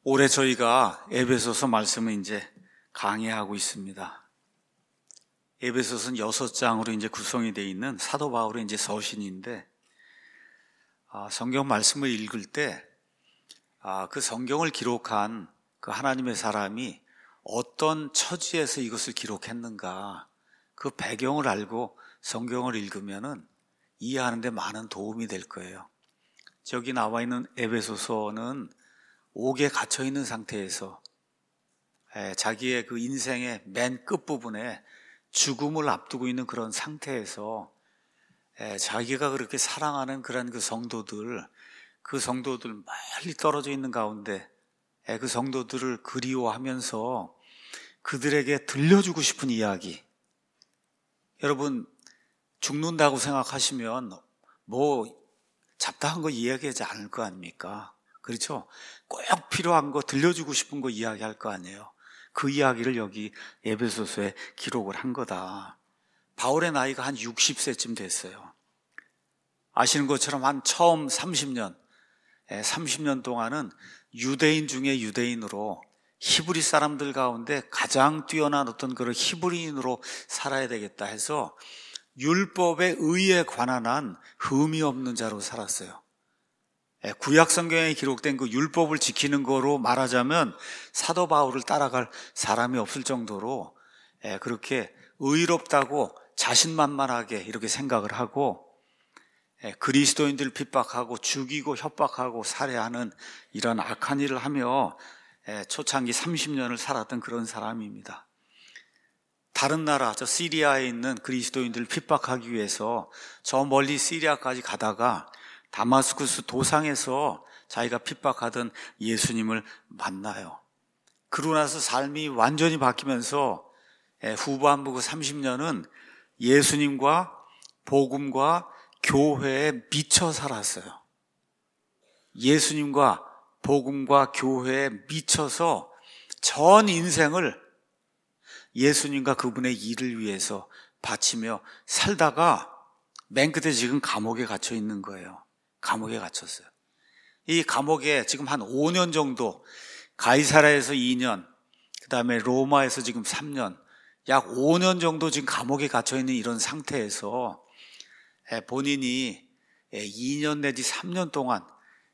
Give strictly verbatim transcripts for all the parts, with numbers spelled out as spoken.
올해 저희가 에베소서 말씀을 이제 강의하고 있습니다. 에베소서는 여섯 장으로 이제 구성이 되어 있는 사도 바울의 이제 서신인데, 아, 성경 말씀을 읽을 때, 아, 그 성경을 기록한 그 하나님의 사람이 어떤 처지에서 이것을 기록했는가, 그 배경을 알고 성경을 읽으면은 이해하는 데 많은 도움이 될 거예요. 저기 나와 있는 에베소서는 옥에 갇혀 있는 상태에서 자기의 그 인생의 맨 끝부분에 죽음을 앞두고 있는 그런 상태에서 자기가 그렇게 사랑하는 그런 그 성도들, 그 성도들 멀리 떨어져 있는 가운데 그 성도들을 그리워하면서 그들에게 들려주고 싶은 이야기. 여러분, 죽는다고 생각하시면 뭐 잡다한 거 이야기하지 않을 거 아닙니까? 그렇죠? 꼭 필요한 거 들려주고 싶은 거 이야기할 거 아니에요. 그 이야기를 여기 에베소서에 기록을 한 거다. 바울의 나이가 한 육십 세쯤 됐어요. 아시는 것처럼 한 처음 삼십 년, 삼십 년 동안은 유대인 중에 유대인으로 히브리 사람들 가운데 가장 뛰어난 어떤 그런 히브리인으로 살아야 되겠다 해서 율법의 의에 관한 한 흠이 없는 자로 살았어요. 구약 성경에 기록된 그 율법을 지키는 거로 말하자면 사도 바울을 따라갈 사람이 없을 정도로 그렇게 의롭다고 자신만만하게 이렇게 생각을 하고 그리스도인들을 핍박하고 죽이고 협박하고 살해하는 이런 악한 일을 하며 초창기 삼십 년을 살았던 그런 사람입니다. 다른 나라, 저 시리아에 있는 그리스도인들을 핍박하기 위해서 저 멀리 시리아까지 가다가 다마스쿠스 도상에서 자기가 핍박하던 예수님을 만나요. 그러고 나서 삶이 완전히 바뀌면서 후반부 그 삼십 년은 예수님과 복음과 교회에 미쳐 살았어요. 예수님과 복음과 교회에 미쳐서 전 인생을 예수님과 그분의 일을 위해서 바치며 살다가 맨 끝에 지금 감옥에 갇혀 있는 거예요. 감옥에 갇혔어요. 이 감옥에 지금 한 오 년 정도, 가이사라에서 이 년, 그 다음에 로마에서 지금 삼 년, 약 오 년 정도 지금 감옥에 갇혀 있는 이런 상태에서 본인이 이 년 내지 삼 년 동안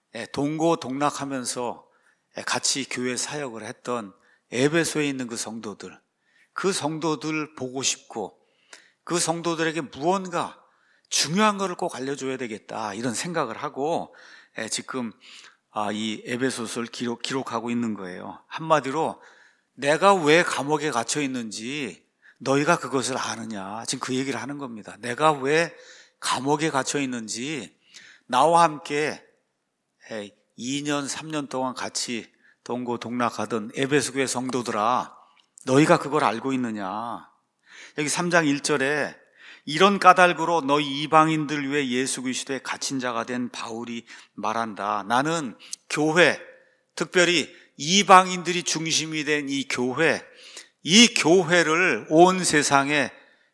동고동락하면서 같이 교회 사역을 했던 에베소에 있는 그 성도들, 그 성도들 보고 싶고 그 성도들에게 무언가 중요한 것을 꼭 알려줘야 되겠다 이런 생각을 하고 지금 이 에베소서를 기록, 기록하고 있는 거예요. 한마디로 내가 왜 감옥에 갇혀 있는지 너희가 그것을 아느냐, 지금 그 얘기를 하는 겁니다. 내가 왜 감옥에 갇혀 있는지 나와 함께 이 년 삼 년 동안 같이 동고동락하던 에베소 교회 성도들아, 너희가 그걸 알고 있느냐. 여기 삼 장 일 절에 이런 까닭으로 너희 이방인들 위해 예수 그리스도의 갇힌 자가 된 바울이 말한다. 나는 교회, 특별히 이방인들이 중심이 된 이 교회, 이 교회를 온 세상에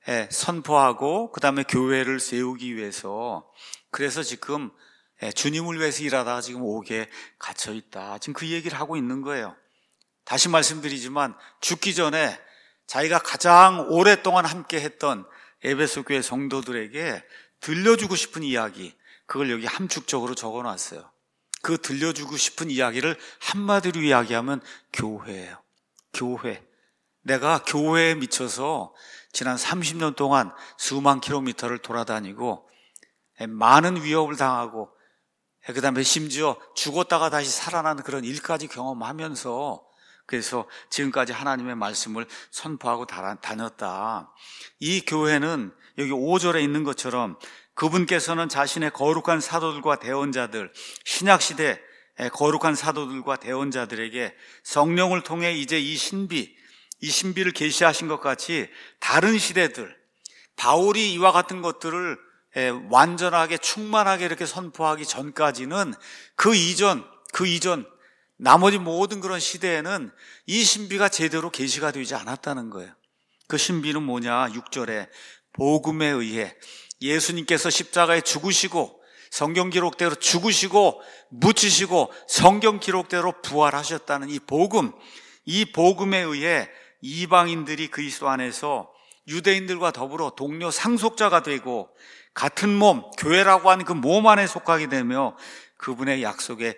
선포하고 그 다음에 교회를 세우기 위해서, 그래서 지금 주님을 위해서 일하다가 지금 옥에 갇혀 있다. 지금 그 얘기를 하고 있는 거예요. 다시 말씀드리지만 죽기 전에 자기가 가장 오랫동안 함께 했던 에베소 교회 성도들에게 들려주고 싶은 이야기, 그걸 여기 함축적으로 적어놨어요. 그 들려주고 싶은 이야기를 한마디로 이야기하면 교회예요. 교회. 내가 교회에 미쳐서 지난 삼십 년 동안 수만 킬로미터를 돌아다니고 많은 위협을 당하고 그 다음에 심지어 죽었다가 다시 살아나는 그런 일까지 경험하면서 그래서 지금까지 하나님의 말씀을 선포하고 다녔다. 이 교회는 여기 오 절에 있는 것처럼 그분께서는 자신의 거룩한 사도들과 대언자들, 신약시대 거룩한 사도들과 대언자들에게 성령을 통해 이제 이 신비, 이 신비를 계시하신 것 같이 다른 시대들, 바울이 이와 같은 것들을 완전하게 충만하게 이렇게 선포하기 전까지는 그 이전, 그 이전 나머지 모든 그런 시대에는 이 신비가 제대로 계시가 되지 않았다는 거예요. 그 신비는 뭐냐? 육 절에 복음에 의해 예수님께서 십자가에 죽으시고 성경 기록대로 죽으시고 묻히시고 성경 기록대로 부활하셨다는 이 복음, 이 복음에 의해 이방인들이 그리스도 안에서 유대인들과 더불어 동료 상속자가 되고 같은 몸, 교회라고 하는 그 몸 안에 속하게 되며 그분의 약속에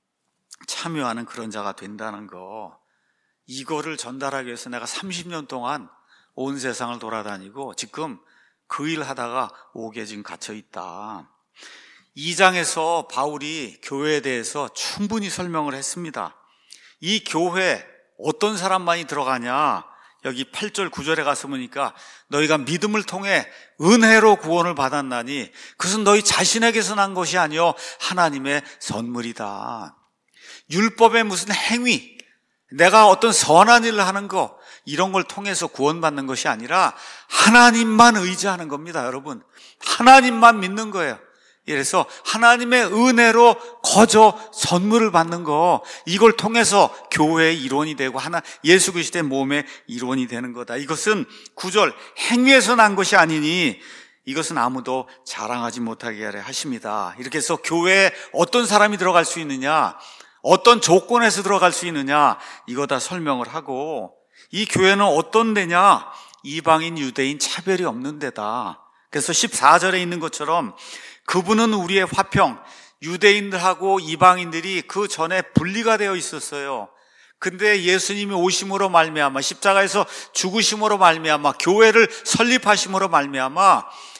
참여하는 그런 자가 된다는 거, 이거를 전달하기 위해서 내가 삼십 년 동안 온 세상을 돌아다니고 지금 그 일 하다가 옥에 지금 갇혀 있다. 이 장에서 바울이 교회에 대해서 충분히 설명을 했습니다. 이 교회 어떤 사람만이 들어가냐? 여기 팔 절 구 절에 가서 보니까 너희가 믿음을 통해 은혜로 구원을 받았나니 그것은 너희 자신에게서 난 것이 아니요 하나님의 선물이다. 율법의 무슨 행위, 내가 어떤 선한 일을 하는 거, 이런 걸 통해서 구원받는 것이 아니라 하나님만 의지하는 겁니다. 여러분, 하나님만 믿는 거예요. 그래서 하나님의 은혜로 거저 선물을 받는 거, 이걸 통해서 교회의 일원이 되고 하나 예수 그리스도의 몸의 일원이 되는 거다. 이것은 구 절 행위에서 난 것이 아니니 이것은 아무도 자랑하지 못하게 하려 하십니다. 이렇게 해서 교회에 어떤 사람이 들어갈 수 있느냐, 어떤 조건에서 들어갈 수 있느냐, 이거 다 설명을 하고, 이 교회는 어떤 데냐? 이방인 유대인 차별이 없는 데다. 그래서 십사 절에 있는 것처럼 그분은 우리의 화평, 유대인들하고 이방인들이 그 전에 분리가 되어 있었어요. 근데 예수님이 오심으로 말미암아, 십자가에서 죽으심으로 말미암아, 교회를 설립하심으로 말미암아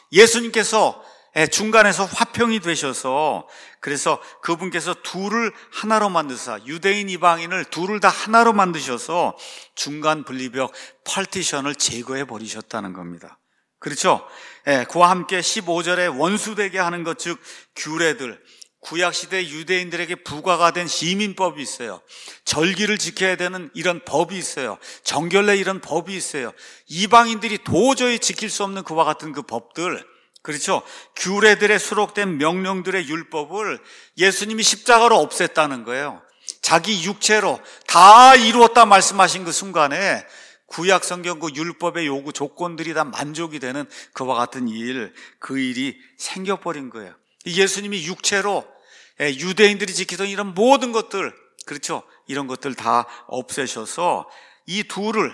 예수님께서 중간에서 화평이 되셔서, 그래서 그분께서 둘을 하나로 만드사, 유대인 이방인을 둘을 다 하나로 만드셔서 중간 분리벽 파티션을 제거해 버리셨다는 겁니다. 그렇죠? 예, 그와 함께 십오 절에 원수되게 하는 것, 즉 규례들, 구약시대 유대인들에게 부과가 된 시민법이 있어요. 절기를 지켜야 되는 이런 법이 있어요. 정결례 이런 법이 있어요. 이방인들이 도저히 지킬 수 없는 그와 같은 그 법들, 그렇죠? 규례들에 수록된 명령들의 율법을 예수님이 십자가로 없앴다는 거예요. 자기 육체로 다 이루었다 말씀하신 그 순간에 구약 성경 그 율법의 요구 조건들이 다 만족이 되는 그와 같은 일, 그 일이 생겨버린 거예요. 예수님이 육체로 유대인들이 지키던 이런 모든 것들, 그렇죠? 이런 것들 다 없애셔서 이 둘을,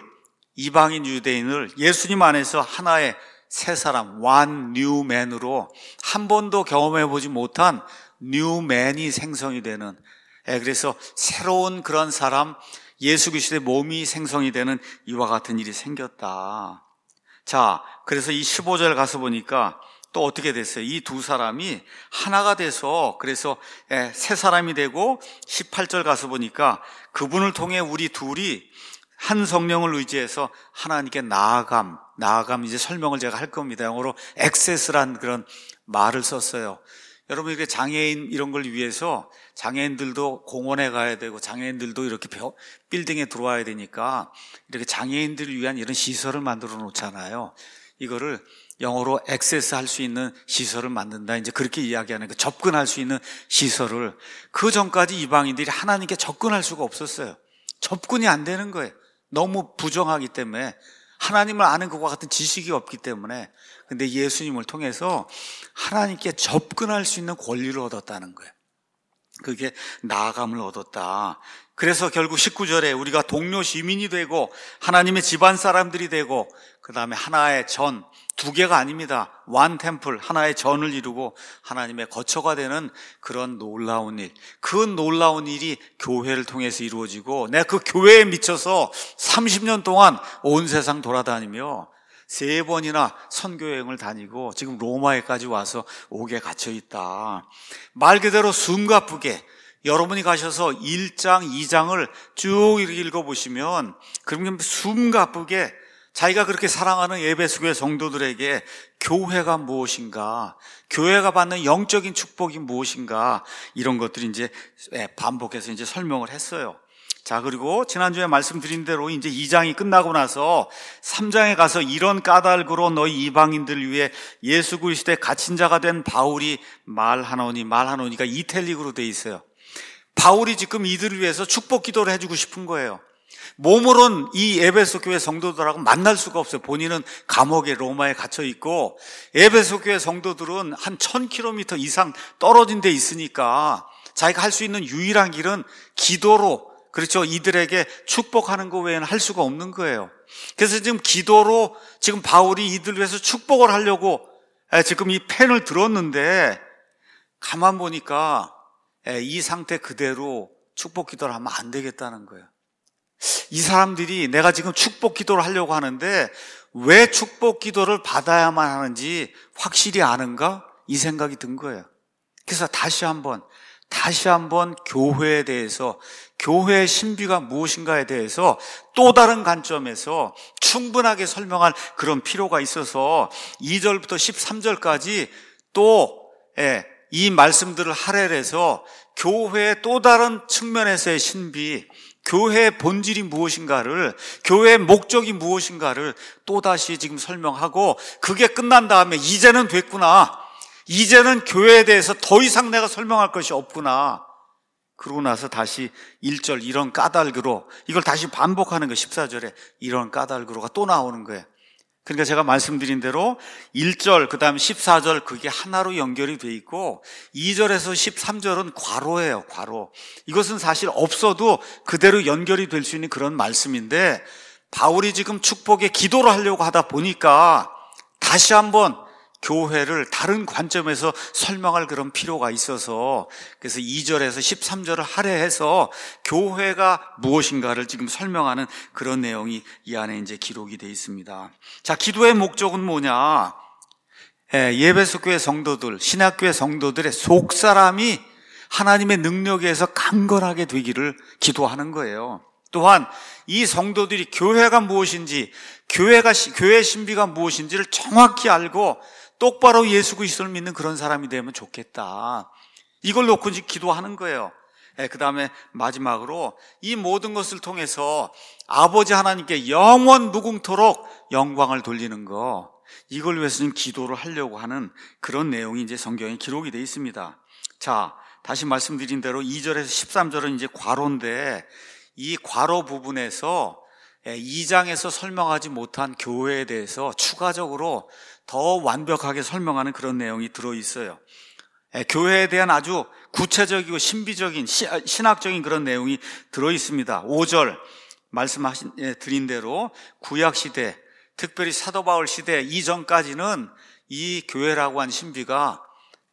이방인 유대인을 예수님 안에서 하나의 새 사람, one new man으로 한 번도 경험해보지 못한 new man이 생성이 되는, 그래서 새로운 그런 사람, 예수 그리스도의 몸이 생성이 되는 이와 같은 일이 생겼다. 자, 그래서 이 십오 절 가서 보니까 또 어떻게 됐어요? 이 두 사람이 하나가 돼서, 그래서 새 사람이 되고, 십팔 절 가서 보니까 그분을 통해 우리 둘이 한 성령을 의지해서 하나님께 나아감, 나아감 이제 설명을 제가 할 겁니다. 영어로 access라는 그런 말을 썼어요. 여러분, 이렇게 장애인 이런 걸 위해서 장애인들도 공원에 가야 되고 장애인들도 이렇게 빌딩에 들어와야 되니까 이렇게 장애인들을 위한 이런 시설을 만들어 놓잖아요. 이거를 영어로 액세스 할 수 있는 시설을 만든다, 이제 그렇게 이야기하는 거, 접근할 수 있는 시설을. 그 전까지 이방인들이 하나님께 접근할 수가 없었어요. 접근이 안 되는 거예요. 너무 부정하기 때문에, 하나님을 아는 것과 같은 지식이 없기 때문에. 근데 예수님을 통해서 하나님께 접근할 수 있는 권리를 얻었다는 거예요. 그게 나아감을 얻었다. 그래서 결국 십구 절에 우리가 동료 시민이 되고 하나님의 집안 사람들이 되고, 그 다음에 하나의 전, 두 개가 아닙니다. one 템플, 하나의 전을 이루고 하나님의 거처가 되는 그런 놀라운 일, 그 놀라운 일이 교회를 통해서 이루어지고, 내가 그 교회에 미쳐서 삼십 년 동안 온 세상 돌아다니며 세 번이나 선교여행을 다니고 지금 로마에까지 와서 옥에 갇혀 있다. 말 그대로 숨가쁘게 여러분이 가셔서 일 장, 이 장을 쭉 이렇게 읽어보시면, 그러면 숨가쁘게 자기가 그렇게 사랑하는 에베소교회 성도들에게 교회가 무엇인가, 교회가 받는 영적인 축복이 무엇인가, 이런 것들이 이제 반복해서 이제 설명을 했어요. 자, 그리고 지난주에 말씀드린 대로 이제 이 장이 끝나고 나서 삼 장에 가서 이런 까닭으로 너희 이방인들을 위해 예수 그리스도의 갇힌 자가 된 바울이 말하노니, 말하노니가 이탈릭으로 돼 있어요. 바울이 지금 이들을 위해서 축복 기도를 해주고 싶은 거예요. 몸으로는 이 에베소 교회 성도들하고 만날 수가 없어요. 본인은 감옥에 로마에 갇혀 있고 에베소 교회 성도들은 한 천 킬로미터 이상 떨어진 데 있으니까 자기가 할 수 있는 유일한 길은 기도로, 그렇죠, 이들에게 축복하는 거 외에는 할 수가 없는 거예요. 그래서 지금 기도로 지금 바울이 이들 위해서 축복을 하려고 지금 이 펜을 들었는데 가만 보니까 이 상태 그대로 축복 기도를 하면 안 되겠다는 거예요. 이 사람들이 내가 지금 축복 기도를 하려고 하는데 왜 축복 기도를 받아야만 하는지 확실히 아는가? 이 생각이 든 거예요. 그래서 다시 한번 다시 한번 교회에 대해서, 교회의 신비가 무엇인가에 대해서 또 다른 관점에서 충분하게 설명할 그런 필요가 있어서 이 절부터 십삼 절까지 또 이 말씀들을 할애해서 교회의 또 다른 측면에서의 신비, 교회의 본질이 무엇인가를, 교회의 목적이 무엇인가를 또다시 지금 설명하고, 그게 끝난 다음에 이제는 됐구나, 이제는 교회에 대해서 더 이상 내가 설명할 것이 없구나, 그러고 나서 다시 일 절 이런 까닭으로, 이걸 다시 반복하는 거예요. 십사 절에 이런 까닭으로가 또 나오는 거예요. 그러니까 제가 말씀드린 대로 일 절 그 다음 십사 절 그게 하나로 연결이 돼 있고 이 절에서 십삼 절은 괄호예요. 괄호. 이것은 사실 없어도 그대로 연결이 될 수 있는 그런 말씀인데, 바울이 지금 축복에 기도를 하려고 하다 보니까 다시 한번 교회를 다른 관점에서 설명할 그런 필요가 있어서, 그래서 이 절에서 십삼 절을 할애해서 교회가 무엇인가를 지금 설명하는 그런 내용이 이 안에 이제 기록이 되어 있습니다. 자, 기도의 목적은 뭐냐? 예, 예배소 교회 성도들, 신학교회 성도들의 속사람이 하나님의 능력에 의해서 강건하게 되기를 기도하는 거예요. 또한 이 성도들이 교회가 무엇인지, 교회가, 교회의 신비가 무엇인지를 정확히 알고 똑바로 예수 그리스도를 믿는 그런 사람이 되면 좋겠다. 이걸 놓고 이제 기도하는 거예요. 예, 그 다음에 마지막으로 이 모든 것을 통해서 아버지 하나님께 영원 무궁토록 영광을 돌리는 거, 이걸 위해서 지금 기도를 하려고 하는 그런 내용이 이제 성경에 기록이 되어 있습니다. 자, 다시 말씀드린 대로 이 절에서 십삼 절은 이제 괄호인데, 이 괄호 부분에서 이 장에서 설명하지 못한 교회에 대해서 추가적으로 더 완벽하게 설명하는 그런 내용이 들어있어요. 교회에 대한 아주 구체적이고 신비적인 신학적인 그런 내용이 들어있습니다. 오 절 말씀하신 드린 대로 구약시대, 특별히 사도 바울 시대 이전까지는 이 교회라고 한 신비가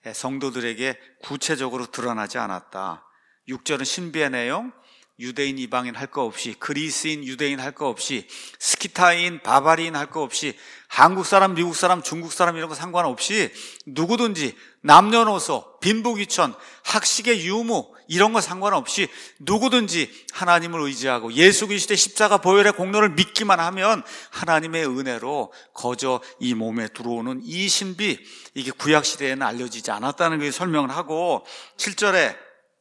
성도들에게 구체적으로 드러나지 않았다. 육 절은 신비의 내용, 유대인 이방인 할 거 없이, 그리스인 유대인 할 거 없이, 스키타인 바바리인 할 거 없이, 한국 사람 미국 사람 중국 사람 이런 거 상관없이 누구든지 남녀노소 빈부귀천 학식의 유무 이런 거 상관없이 누구든지 하나님을 의지하고 예수 그리스도의 십자가 보혈의 공로를 믿기만 하면 하나님의 은혜로 거저 이 몸에 들어오는 이 신비, 이게 구약시대에는 알려지지 않았다는 걸 설명을 하고, 칠 절에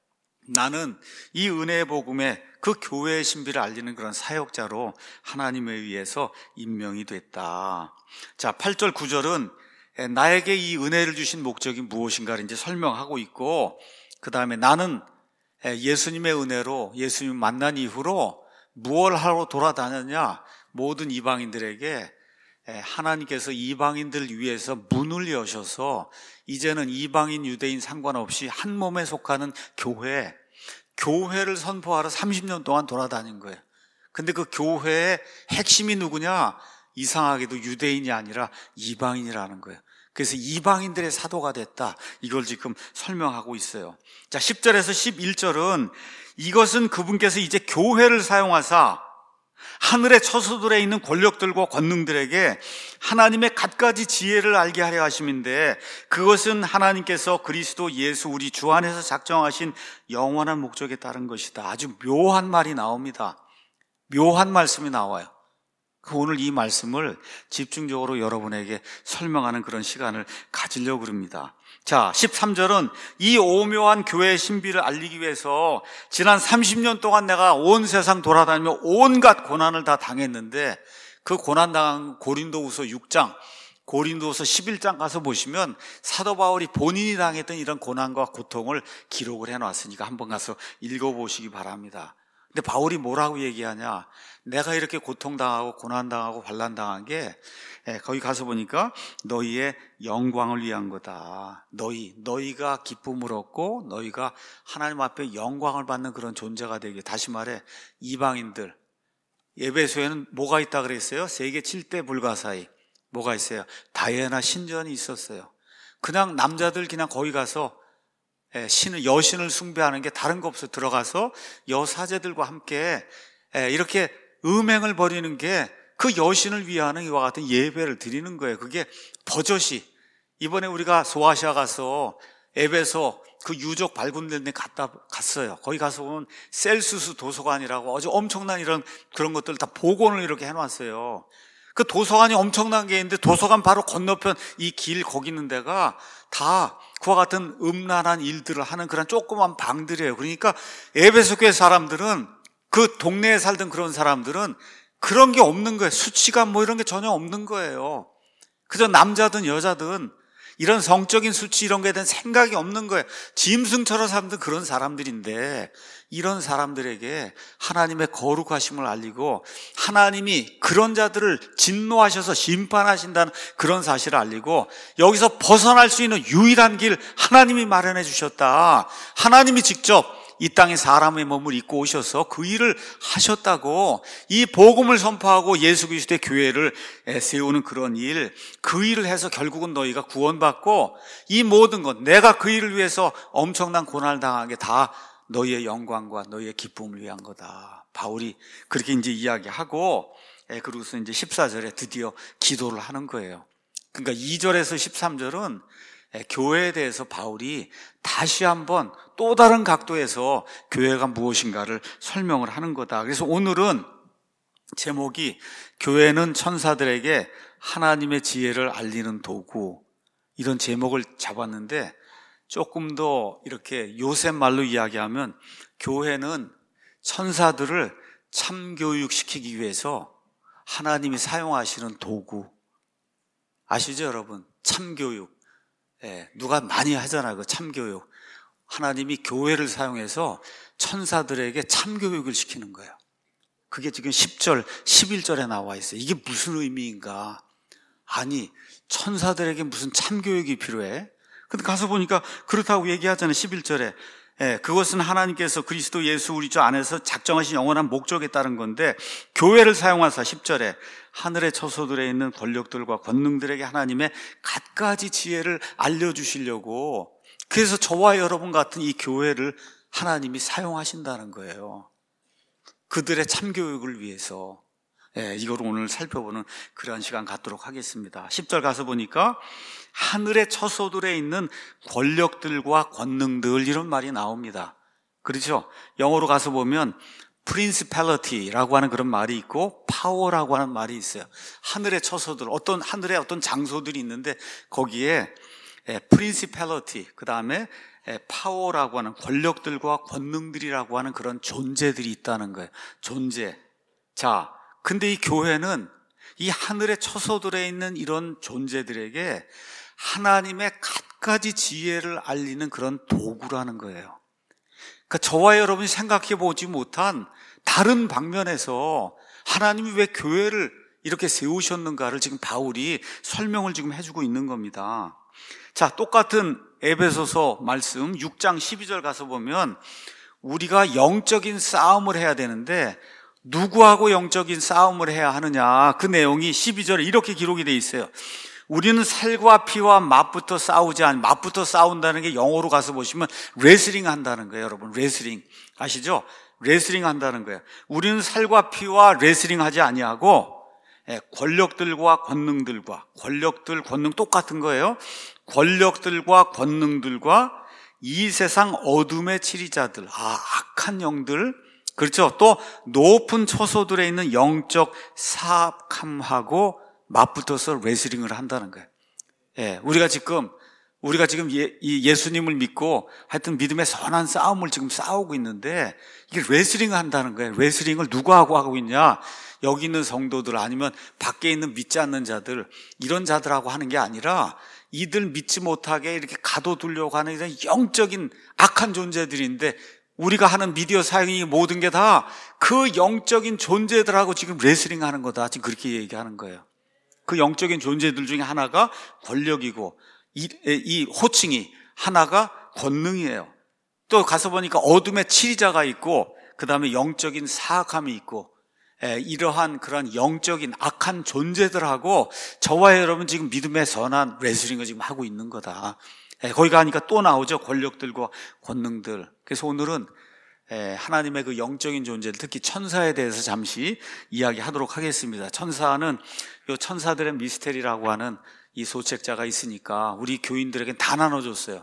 나는 이 은혜의 복음에 그 교회의 신비를 알리는 그런 사역자로 하나님에 의해서 임명이 됐다. 자, 팔 절 구 절은 나에게 이 은혜를 주신 목적이 무엇인가를 이제 설명하고 있고, 그 다음에 나는 예수님의 은혜로, 예수님 만난 이후로 무엇을 하러 돌아다녔냐? 모든 이방인들에게 하나님께서 이방인들 위해서 문을 여셔서 이제는 이방인 유대인 상관없이 한 몸에 속하는 교회, 교회를 선포하러 삼십 년 동안 돌아다닌 거예요. 근데 그 교회의 핵심이 누구냐? 이상하게도 유대인이 아니라 이방인이라는 거예요. 그래서 이방인들의 사도가 됐다. 이걸 지금 설명하고 있어요. 자, 십 절에서 십일 절은 이것은 그분께서 이제 교회를 사용하사 하늘의 처소들에 있는 권력들과 권능들에게 하나님의 갖가지 지혜를 알게 하려 하심인데, 그것은 하나님께서 그리스도 예수 우리 주 안에서 작정하신 영원한 목적에 따른 것이다. 아주 묘한 말이 나옵니다. 묘한 말씀이 나와요. 오늘 이 말씀을 집중적으로 여러분에게 설명하는 그런 시간을 가지려고 합니다. 자, 십삼 절은 이 오묘한 교회의 신비를 알리기 위해서 지난 삼십 년 동안 내가 온 세상 돌아다니며 온갖 고난을 다 당했는데, 그 고난당한 고린도후서 육 장, 고린도후서 십일 장 가서 보시면 사도 바울이 본인이 당했던 이런 고난과 고통을 기록을 해놨으니까 한번 가서 읽어보시기 바랍니다. 근데 바울이 뭐라고 얘기하냐? 내가 이렇게 고통당하고 고난당하고 환난당한 게 거기 가서 보니까 너희의 영광을 위한 거다. 너희, 너희가 기쁨을 얻고 너희가 하나님 앞에 영광을 받는 그런 존재가 되게. 다시 말해 이방인들, 에베소에는 뭐가 있다 그랬어요? 세계 칠 대 불가사의 뭐가 있어요? 다이애나 신전이 있었어요. 그냥 남자들 그냥 거기 가서 신을, 여신을 숭배하는 게 다른 거 없어. 들어가서 여사제들과 함께 이렇게 음행을 벌이는 게 그 여신을 위하는 이와 같은 예배를 드리는 거예요. 그게 버젓이. 이번에 우리가 소아시아 가서 에베소 그 유적 발굴된 데 갔다 갔어요. 거기 가서 보면 셀수스 도서관이라고 아주 엄청난 이런 그런 것들 다 복원을 이렇게 해놨어요. 그 도서관이 엄청난 게 있는데 도서관 바로 건너편 이 길 거기 있는 데가 다 그와 같은 음란한 일들을 하는 그런 조그만 방들이에요. 그러니까 에베소 교회 사람들은, 그 동네에 살던 그런 사람들은 그런 게 없는 거예요. 수치감 뭐 이런 게 전혀 없는 거예요. 그저 남자든 여자든 이런 성적인 수치 이런 거에 대한 생각이 없는 거예요. 짐승처럼 사람들 그런 사람들인데, 이런 사람들에게 하나님의 거룩하심을 알리고 하나님이 그런 자들을 진노하셔서 심판하신다는 그런 사실을 알리고, 여기서 벗어날 수 있는 유일한 길 하나님이 마련해 주셨다. 하나님이 직접 이 땅에 사람의 몸을 입고 오셔서 그 일을 하셨다고, 이 복음을 선포하고 예수 그리스도의 교회를 세우는 그런 일, 그 일을 해서 결국은 너희가 구원받고 이 모든 것, 내가 그 일을 위해서 엄청난 고난을 당한 게 다 너희의 영광과 너희의 기쁨을 위한 거다. 바울이 그렇게 이제 이야기하고, 그러고서 이제 십사 절에 드디어 기도를 하는 거예요. 그러니까 이 절에서 십삼 절은 교회에 대해서 바울이 다시 한번 또 다른 각도에서 교회가 무엇인가를 설명을 하는 거다. 그래서 오늘은 제목이 교회는 천사들에게 하나님의 지혜를 알리는 도구, 이런 제목을 잡았는데, 조금 더 이렇게 요새 말로 이야기하면 교회는 천사들을 참교육시키기 위해서 하나님이 사용하시는 도구. 아시죠 여러분? 참교육. 예, 누가 많이 하잖아요. 그 참교육. 하나님이 교회를 사용해서 천사들에게 참교육을 시키는 거예요. 그게 지금 십 절, 십일 절에 나와 있어요. 이게 무슨 의미인가? 아니, 천사들에게 무슨 참교육이 필요해? 근데 가서 보니까 그렇다고 얘기하잖아요. 십일 절에. 예, 그것은 하나님께서 그리스도 예수 우리 주 안에서 작정하신 영원한 목적에 따른 건데, 교회를 사용하사 십 절에 하늘의 처소들에 있는 권력들과 권능들에게 하나님의 갖가지 지혜를 알려주시려고, 그래서 저와 여러분 같은 이 교회를 하나님이 사용하신다는 거예요. 그들의 참교육을 위해서. 예, 이걸 오늘 살펴보는 그러한 시간 갖도록 하겠습니다. 십 절 가서 보니까 하늘의 처소들에 있는 권력들과 권능들, 이런 말이 나옵니다. 그렇죠? 영어로 가서 보면 principality라고 하는 그런 말이 있고 power라고 하는 말이 있어요. 하늘의 처소들, 어떤 하늘의 어떤 장소들이 있는데 거기에 principality, 그 다음에 power라고 하는 권력들과 권능들이라고 하는 그런 존재들이 있다는 거예요. 존재. 자, 근데 이 교회는 이 하늘의 처소들에 있는 이런 존재들에게 하나님의 갖가지 지혜를 알리는 그런 도구라는 거예요. 그러니까 저와 여러분이 생각해 보지 못한 다른 방면에서 하나님이 왜 교회를 이렇게 세우셨는가를 지금 바울이 설명을 지금 해주고 있는 겁니다. 자, 똑같은 에베소서 말씀 육 장 십이 절 가서 보면 우리가 영적인 싸움을 해야 되는데 누구하고 영적인 싸움을 해야 하느냐, 그 내용이 십이 절에 이렇게 기록이 되어 있어요. 우리는 살과 피와 맛부터 싸우지 않, 맛부터 싸운다는 게 영어로 가서 보시면 레슬링 한다는 거예요. 여러분, 레슬링 아시죠? 레슬링 한다는 거예요. 우리는 살과 피와 레슬링 하지 아니하고 권력들과 권능들과, 권력들, 권능 똑같은 거예요. 권력들과 권능들과 이 세상 어둠의 치리자들, 아, 악한 영들, 그렇죠. 또 높은 처소들에 있는 영적 사악함하고 맞붙어서 레슬링을 한다는 거예요. 예, 우리가 지금 우리가 지금 예, 이 예수님을 믿고 하여튼 믿음의 선한 싸움을 지금 싸우고 있는데 이게 레슬링을 한다는 거예요. 레슬링을 누가 하고 하고 있냐? 여기 있는 성도들 아니면 밖에 있는 믿지 않는 자들, 이런 자들하고 하는 게 아니라 이들 믿지 못하게 이렇게 가둬두려고 하는 이런 영적인 악한 존재들인데 우리가 하는 미디어 사용이 모든 게 다 그 영적인 존재들하고 지금 레슬링 하는 거다. 지금 그렇게 얘기하는 거예요. 그 영적인 존재들 중에 하나가 권력이고 이, 이 호칭이 하나가 권능이에요. 또 가서 보니까 어둠의 치리자가 있고 그 다음에 영적인 사악함이 있고 에, 이러한 그런 영적인 악한 존재들하고 저와 여러분 지금 믿음의 선한 레슬링을 지금 하고 있는 거다. 에, 거기 가니까 또 나오죠. 권력들과 권능들. 그래서 오늘은 에, 하나님의 그 영적인 존재들, 특히 천사에 대해서 잠시 이야기하도록 하겠습니다. 천사는 이 천사들의 미스테리라고 하는 이 소책자가 있으니까 우리 교인들에게 다 나눠줬어요.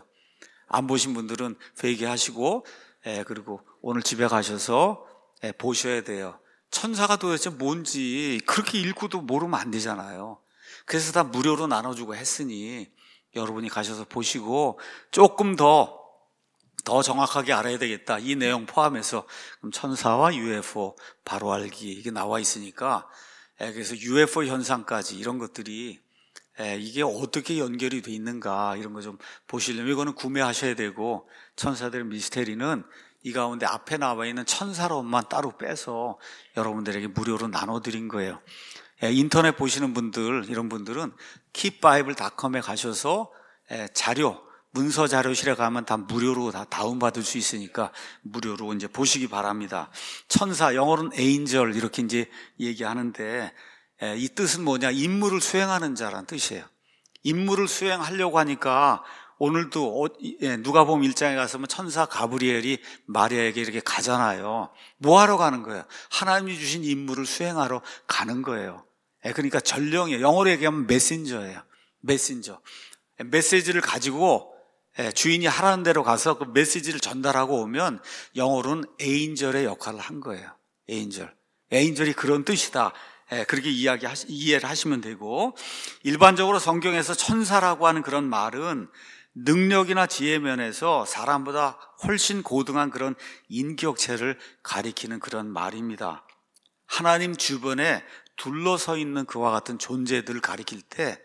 안 보신 분들은 회개하시고 에, 그리고 오늘 집에 가셔서 에, 보셔야 돼요. 천사가 도대체 뭔지 그렇게 읽고도 모르면 안 되잖아요. 그래서 다 무료로 나눠주고 했으니 여러분이 가셔서 보시고 조금 더, 더 정확하게 알아야 되겠다. 이 내용 포함해서 그럼 천사와 유에프오 바로 알기 이게 나와 있으니까 그래서 유에프오 현상까지 이런 것들이 이게 어떻게 연결이 돼 있는가 이런 거 좀 보시려면 이거는 구매하셔야 되고 천사들의 미스테리는 이 가운데 앞에 나와 있는 천사론만 따로 빼서 여러분들에게 무료로 나눠드린 거예요. 인터넷 보시는 분들, 이런 분들은 킵바이블 닷컴에 가셔서 자료, 문서 자료실에 가면 다 무료로 다 다운받을 수 있으니까 무료로 이제 보시기 바랍니다. 천사, 영어로는 angel 이렇게 이제 얘기하는데 이 뜻은 뭐냐? 임무를 수행하는 자란 뜻이에요. 임무를 수행하려고 하니까 오늘도 누가복음 일 장에 가서 천사 가브리엘이 마리아에게 이렇게 가잖아요. 뭐 하러 가는 거예요? 하나님이 주신 임무를 수행하러 가는 거예요. 그러니까 전령이에요. 영어로 얘기하면 메신저예요. 메신저. 메시지를 가지고 주인이 하라는 대로 가서 그 메시지를 전달하고 오면 영어로는 에인절의 역할을 한 거예요. 에인절. 에인절이 그런 뜻이다. 그렇게 이야기 이해를 하시면 되고, 일반적으로 성경에서 천사라고 하는 그런 말은 능력이나 지혜 면에서 사람보다 훨씬 고등한 그런 인격체를 가리키는 그런 말입니다. 하나님 주변에 둘러서 있는 그와 같은 존재들을 가리킬 때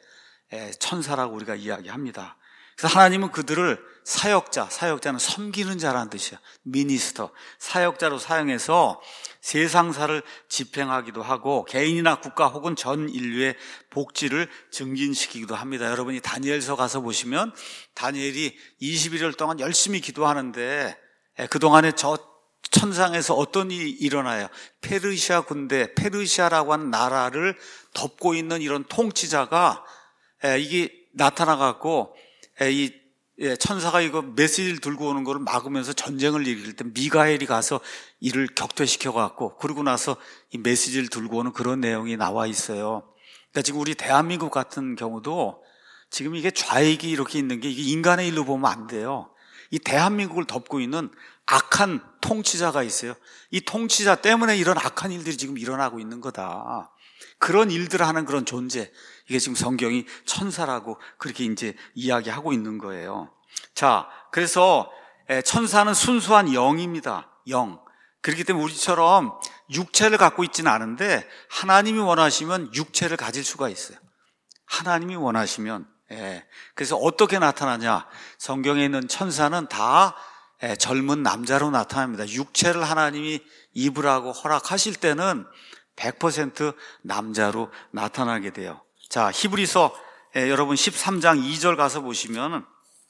천사라고 우리가 이야기합니다. 그래서 하나님은 그들을 사역자, 사역자는 섬기는 자라는 뜻이야. 미니스터, 사역자로 사용해서 세상사를 집행하기도 하고 개인이나 국가 혹은 전 인류의 복지를 증진시키기도 합니다. 여러분이 다니엘서 가서 보시면 다니엘이 이십일 일 동안 열심히 기도하는데 그동안에 저 천상에서 어떤 일이 일어나요? 페르시아 군대, 페르시아라고 하는 나라를 덮고 있는 이런 통치자가 이게 나타나갖고 이 천사가 이거 메시지를 들고 오는 거를 막으면서 전쟁을 일으킬 때 미가엘이 가서 이를 격퇴시켜갖고 그러고 나서 이 메시지를 들고 오는 그런 내용이 나와 있어요. 그러니까 지금 우리 대한민국 같은 경우도 지금 이게 좌익이 이렇게 있는 게 이게 인간의 일로 보면 안 돼요. 이 대한민국을 덮고 있는 악한 통치자가 있어요. 이 통치자 때문에 이런 악한 일들이 지금 일어나고 있는 거다. 그런 일들을 하는 그런 존재. 이게 지금 성경이 천사라고 그렇게 이제 이야기하고 있는 거예요. 자, 그래서 천사는 순수한 영입니다. 영. 그렇기 때문에 우리처럼 육체를 갖고 있지는 않은데 하나님이 원하시면 육체를 가질 수가 있어요. 하나님이 원하시면. 예. 그래서 어떻게 나타나냐? 성경에 있는 천사는 다 젊은 남자로 나타납니다. 육체를 하나님이 입으라고 허락하실 때는 백 퍼센트 남자로 나타나게 돼요. 자, 히브리서 여러분 십삼 장 이 절 가서 보시면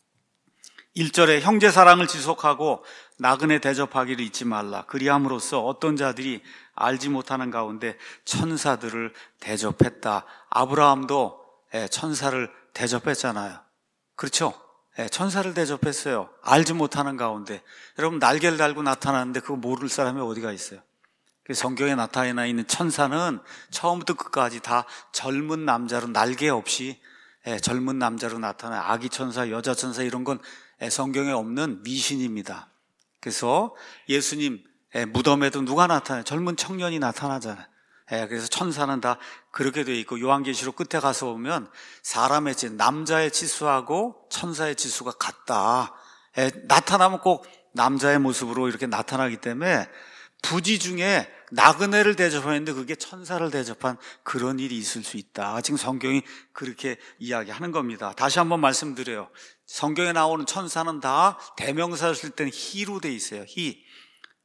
일 절에 형제 사랑을 지속하고 나그네 대접하기를 잊지 말라. 그리함으로써 어떤 자들이 알지 못하는 가운데 천사들을 대접했다. 아브라함도 천사를 대접했잖아요. 그렇죠? 천사를 대접했어요. 알지 못하는 가운데. 여러분 날개를 달고 나타나는데 그거 모를 사람이 어디가 있어요? 성경에 나타나 있는 천사는 처음부터 끝까지 다 젊은 남자로 날개 없이 젊은 남자로 나타나요. 아기 천사, 여자 천사 이런 건 성경에 없는 미신입니다. 그래서 예수님 무덤에도 누가 나타나요? 젊은 청년이 나타나잖아요. 그래서 천사는 다 그렇게 되어 있고 요한계시록 끝에 가서 보면 사람의 지 남자의 치수하고 천사의 치수가 같다. 나타나면 꼭 남자의 모습으로 이렇게 나타나기 때문에 부지 중에 나그네를 대접했는데 그게 천사를 대접한 그런 일이 있을 수 있다. 지금 성경이 그렇게 이야기하는 겁니다. 다시 한번 말씀드려요. 성경에 나오는 천사는 다 대명사를 쓸 때는 히로 돼 있어요. 히.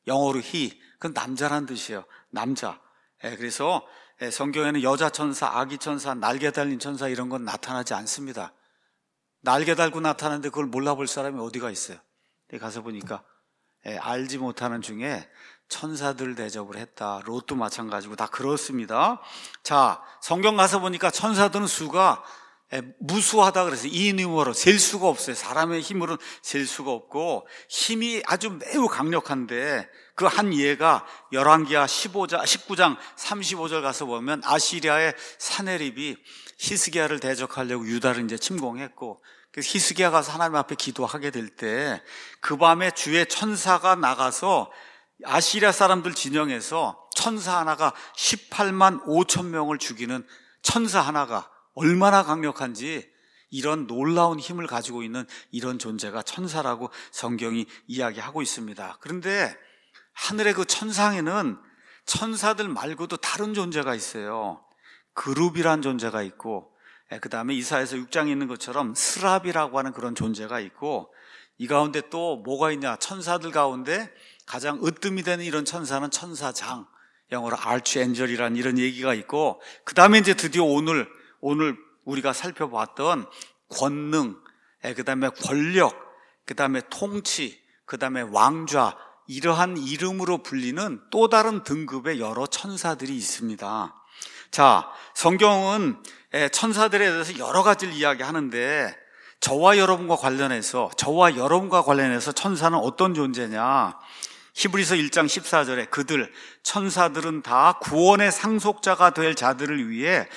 영어로 he, 그건 남자란 뜻이에요. 남자. 예, 그래서 예, 성경에는 여자 천사, 아기 천사, 날개 달린 천사 이런 건 나타나지 않습니다. 날개 달고 나타나는데 그걸 몰라볼 사람이 어디가 있어요? 가서 보니까 예, 알지 못하는 중에 천사들 대접을 했다. 롯도 마찬가지고 다 그렇습니다. 자, 성경 가서 보니까 천사들은 수가 예, 무수하다 그래서 이뉴머로 셀 수가 없어요. 사람의 힘으로는 셀 수가 없고 힘이 아주 매우 강력한데 그 한 예가 열왕기하 십오 장, 십구 장 삼십오 절 가서 보면 아시리아의 사네립이 히스기야를 대적하려고 유다를 이제 침공했고 그래서 히스기야 가서 하나님 앞에 기도하게 될 때 그 밤에 주의 천사가 나가서 아시리아 사람들 진영에서 천사 하나가 십팔만 오천 명을 죽이는 천사 하나가 얼마나 강력한지 이런 놀라운 힘을 가지고 있는 이런 존재가 천사라고 성경이 이야기하고 있습니다. 그런데 하늘의 그 천상에는 천사들 말고도 다른 존재가 있어요. 그룹이란 존재가 있고 그 다음에 이사야서 육 장에 있는 것처럼 스랍이라고 하는 그런 존재가 있고 이 가운데 또 뭐가 있냐, 천사들 가운데 가장 으뜸이 되는 이런 천사는 천사장, 영어로 아치엔젤이라는 이런 얘기가 있고 그 다음에 이제 드디어 오늘 오늘 우리가 살펴봤던 권능, 그 다음에 권력, 그 다음에 통치, 그 다음에 왕좌, 이러한 이름으로 불리는 또 다른 등급의 여러 천사들이 있습니다. 자, 성경은 천사들에 대해서 여러 가지를 이야기하는데 저와 여러분과 관련해서 저와 여러분과 관련해서 천사는 어떤 존재냐, 히브리서 일 장 십사 절에 그들 천사들은 다 구원의 상속자가 될 자들을 위해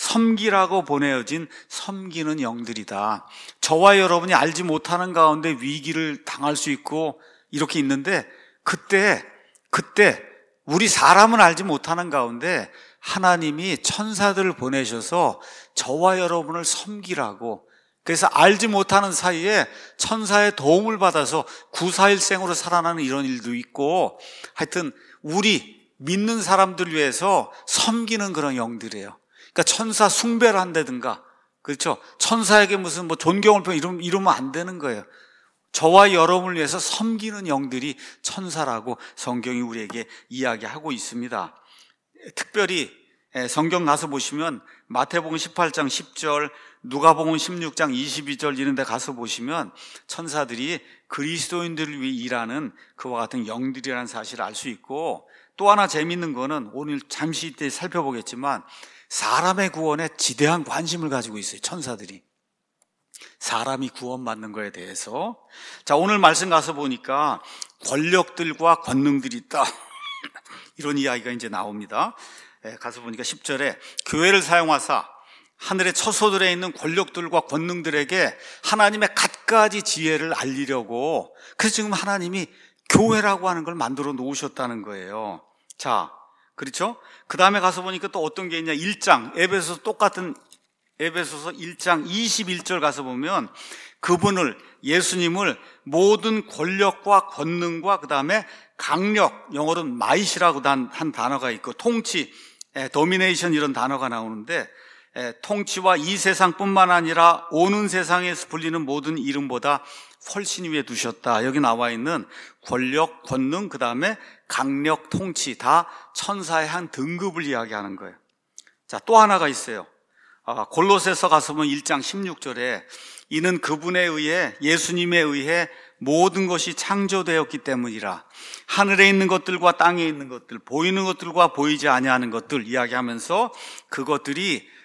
섬기라고 보내어진 섬기는 영들이다. 저와 여러분이 알지 못하는 가운데 위기를 당할 수 있고 이렇게 있는데 그때 그때 우리 사람은 알지 못하는 가운데 하나님이 천사들을 보내셔서 저와 여러분을 섬기라고, 그래서 알지 못하는 사이에 천사의 도움을 받아서 구사일생으로 살아나는 이런 일도 있고, 하여튼 우리 믿는 사람들 위해서 섬기는 그런 영들이에요. 그러니까 천사 숭배를 한다든가, 그렇죠? 천사에게 무슨 뭐 존경을 표 이러면, 이러면 안 되는 거예요. 저와 여러분을 위해서 섬기는 영들이 천사라고 성경이 우리에게 이야기하고 있습니다. 특별히 성경 가서 보시면 마태복음 십팔 장 십 절, 누가복음 십육 장 이십이 절 이런 데 가서 보시면 천사들이 그리스도인들을 위해 일하는 그와 같은 영들이라는 사실을 알 수 있고, 또 하나 재미있는 거는 오늘 잠시 이때 살펴보겠지만 사람의 구원에 지대한 관심을 가지고 있어요. 천사들이 사람이 구원받는 거에 대해서. 자, 오늘 말씀 가서 보니까 권력들과 권능들이 있다 이런 이야기가 이제 나옵니다. 가서 보니까 십 절에 교회를 사용하사 하늘의 처소들에 있는 권력들과 권능들에게 하나님의 갖가지 지혜를 알리려고, 그래서 지금 하나님이 교회라고 하는 걸 만들어 놓으셨다는 거예요. 자, 그렇죠? 그 다음에 가서 보니까 또 어떤 게 있냐, 일 장 에베소서 똑같은 에베소서 일 장 이십일 절 가서 보면 그분을, 예수님을 모든 권력과 권능과 그 다음에 강력, 영어로는 마이시라고 한, 한 단어가 있고 통치, 도미네이션 이런 단어가 나오는데, 통치와 이 세상뿐만 아니라 오는 세상에서 불리는 모든 이름보다 훨씬 위에 두셨다. 여기 나와 있는 권력, 권능, 그 다음에 강력, 통치 다 천사의 한 등급을 이야기하는 거예요. 자, 또 하나가 있어요. 아, 골로새서 가서 보면 일 장 십육 절에 이는 그분에 의해, 예수님에 의해 모든 것이 창조되었기 때문이라. 하늘에 있는 것들과 땅에 있는 것들, 보이는 것들과 보이지 아니하는 것들 이야기하면서 그것들이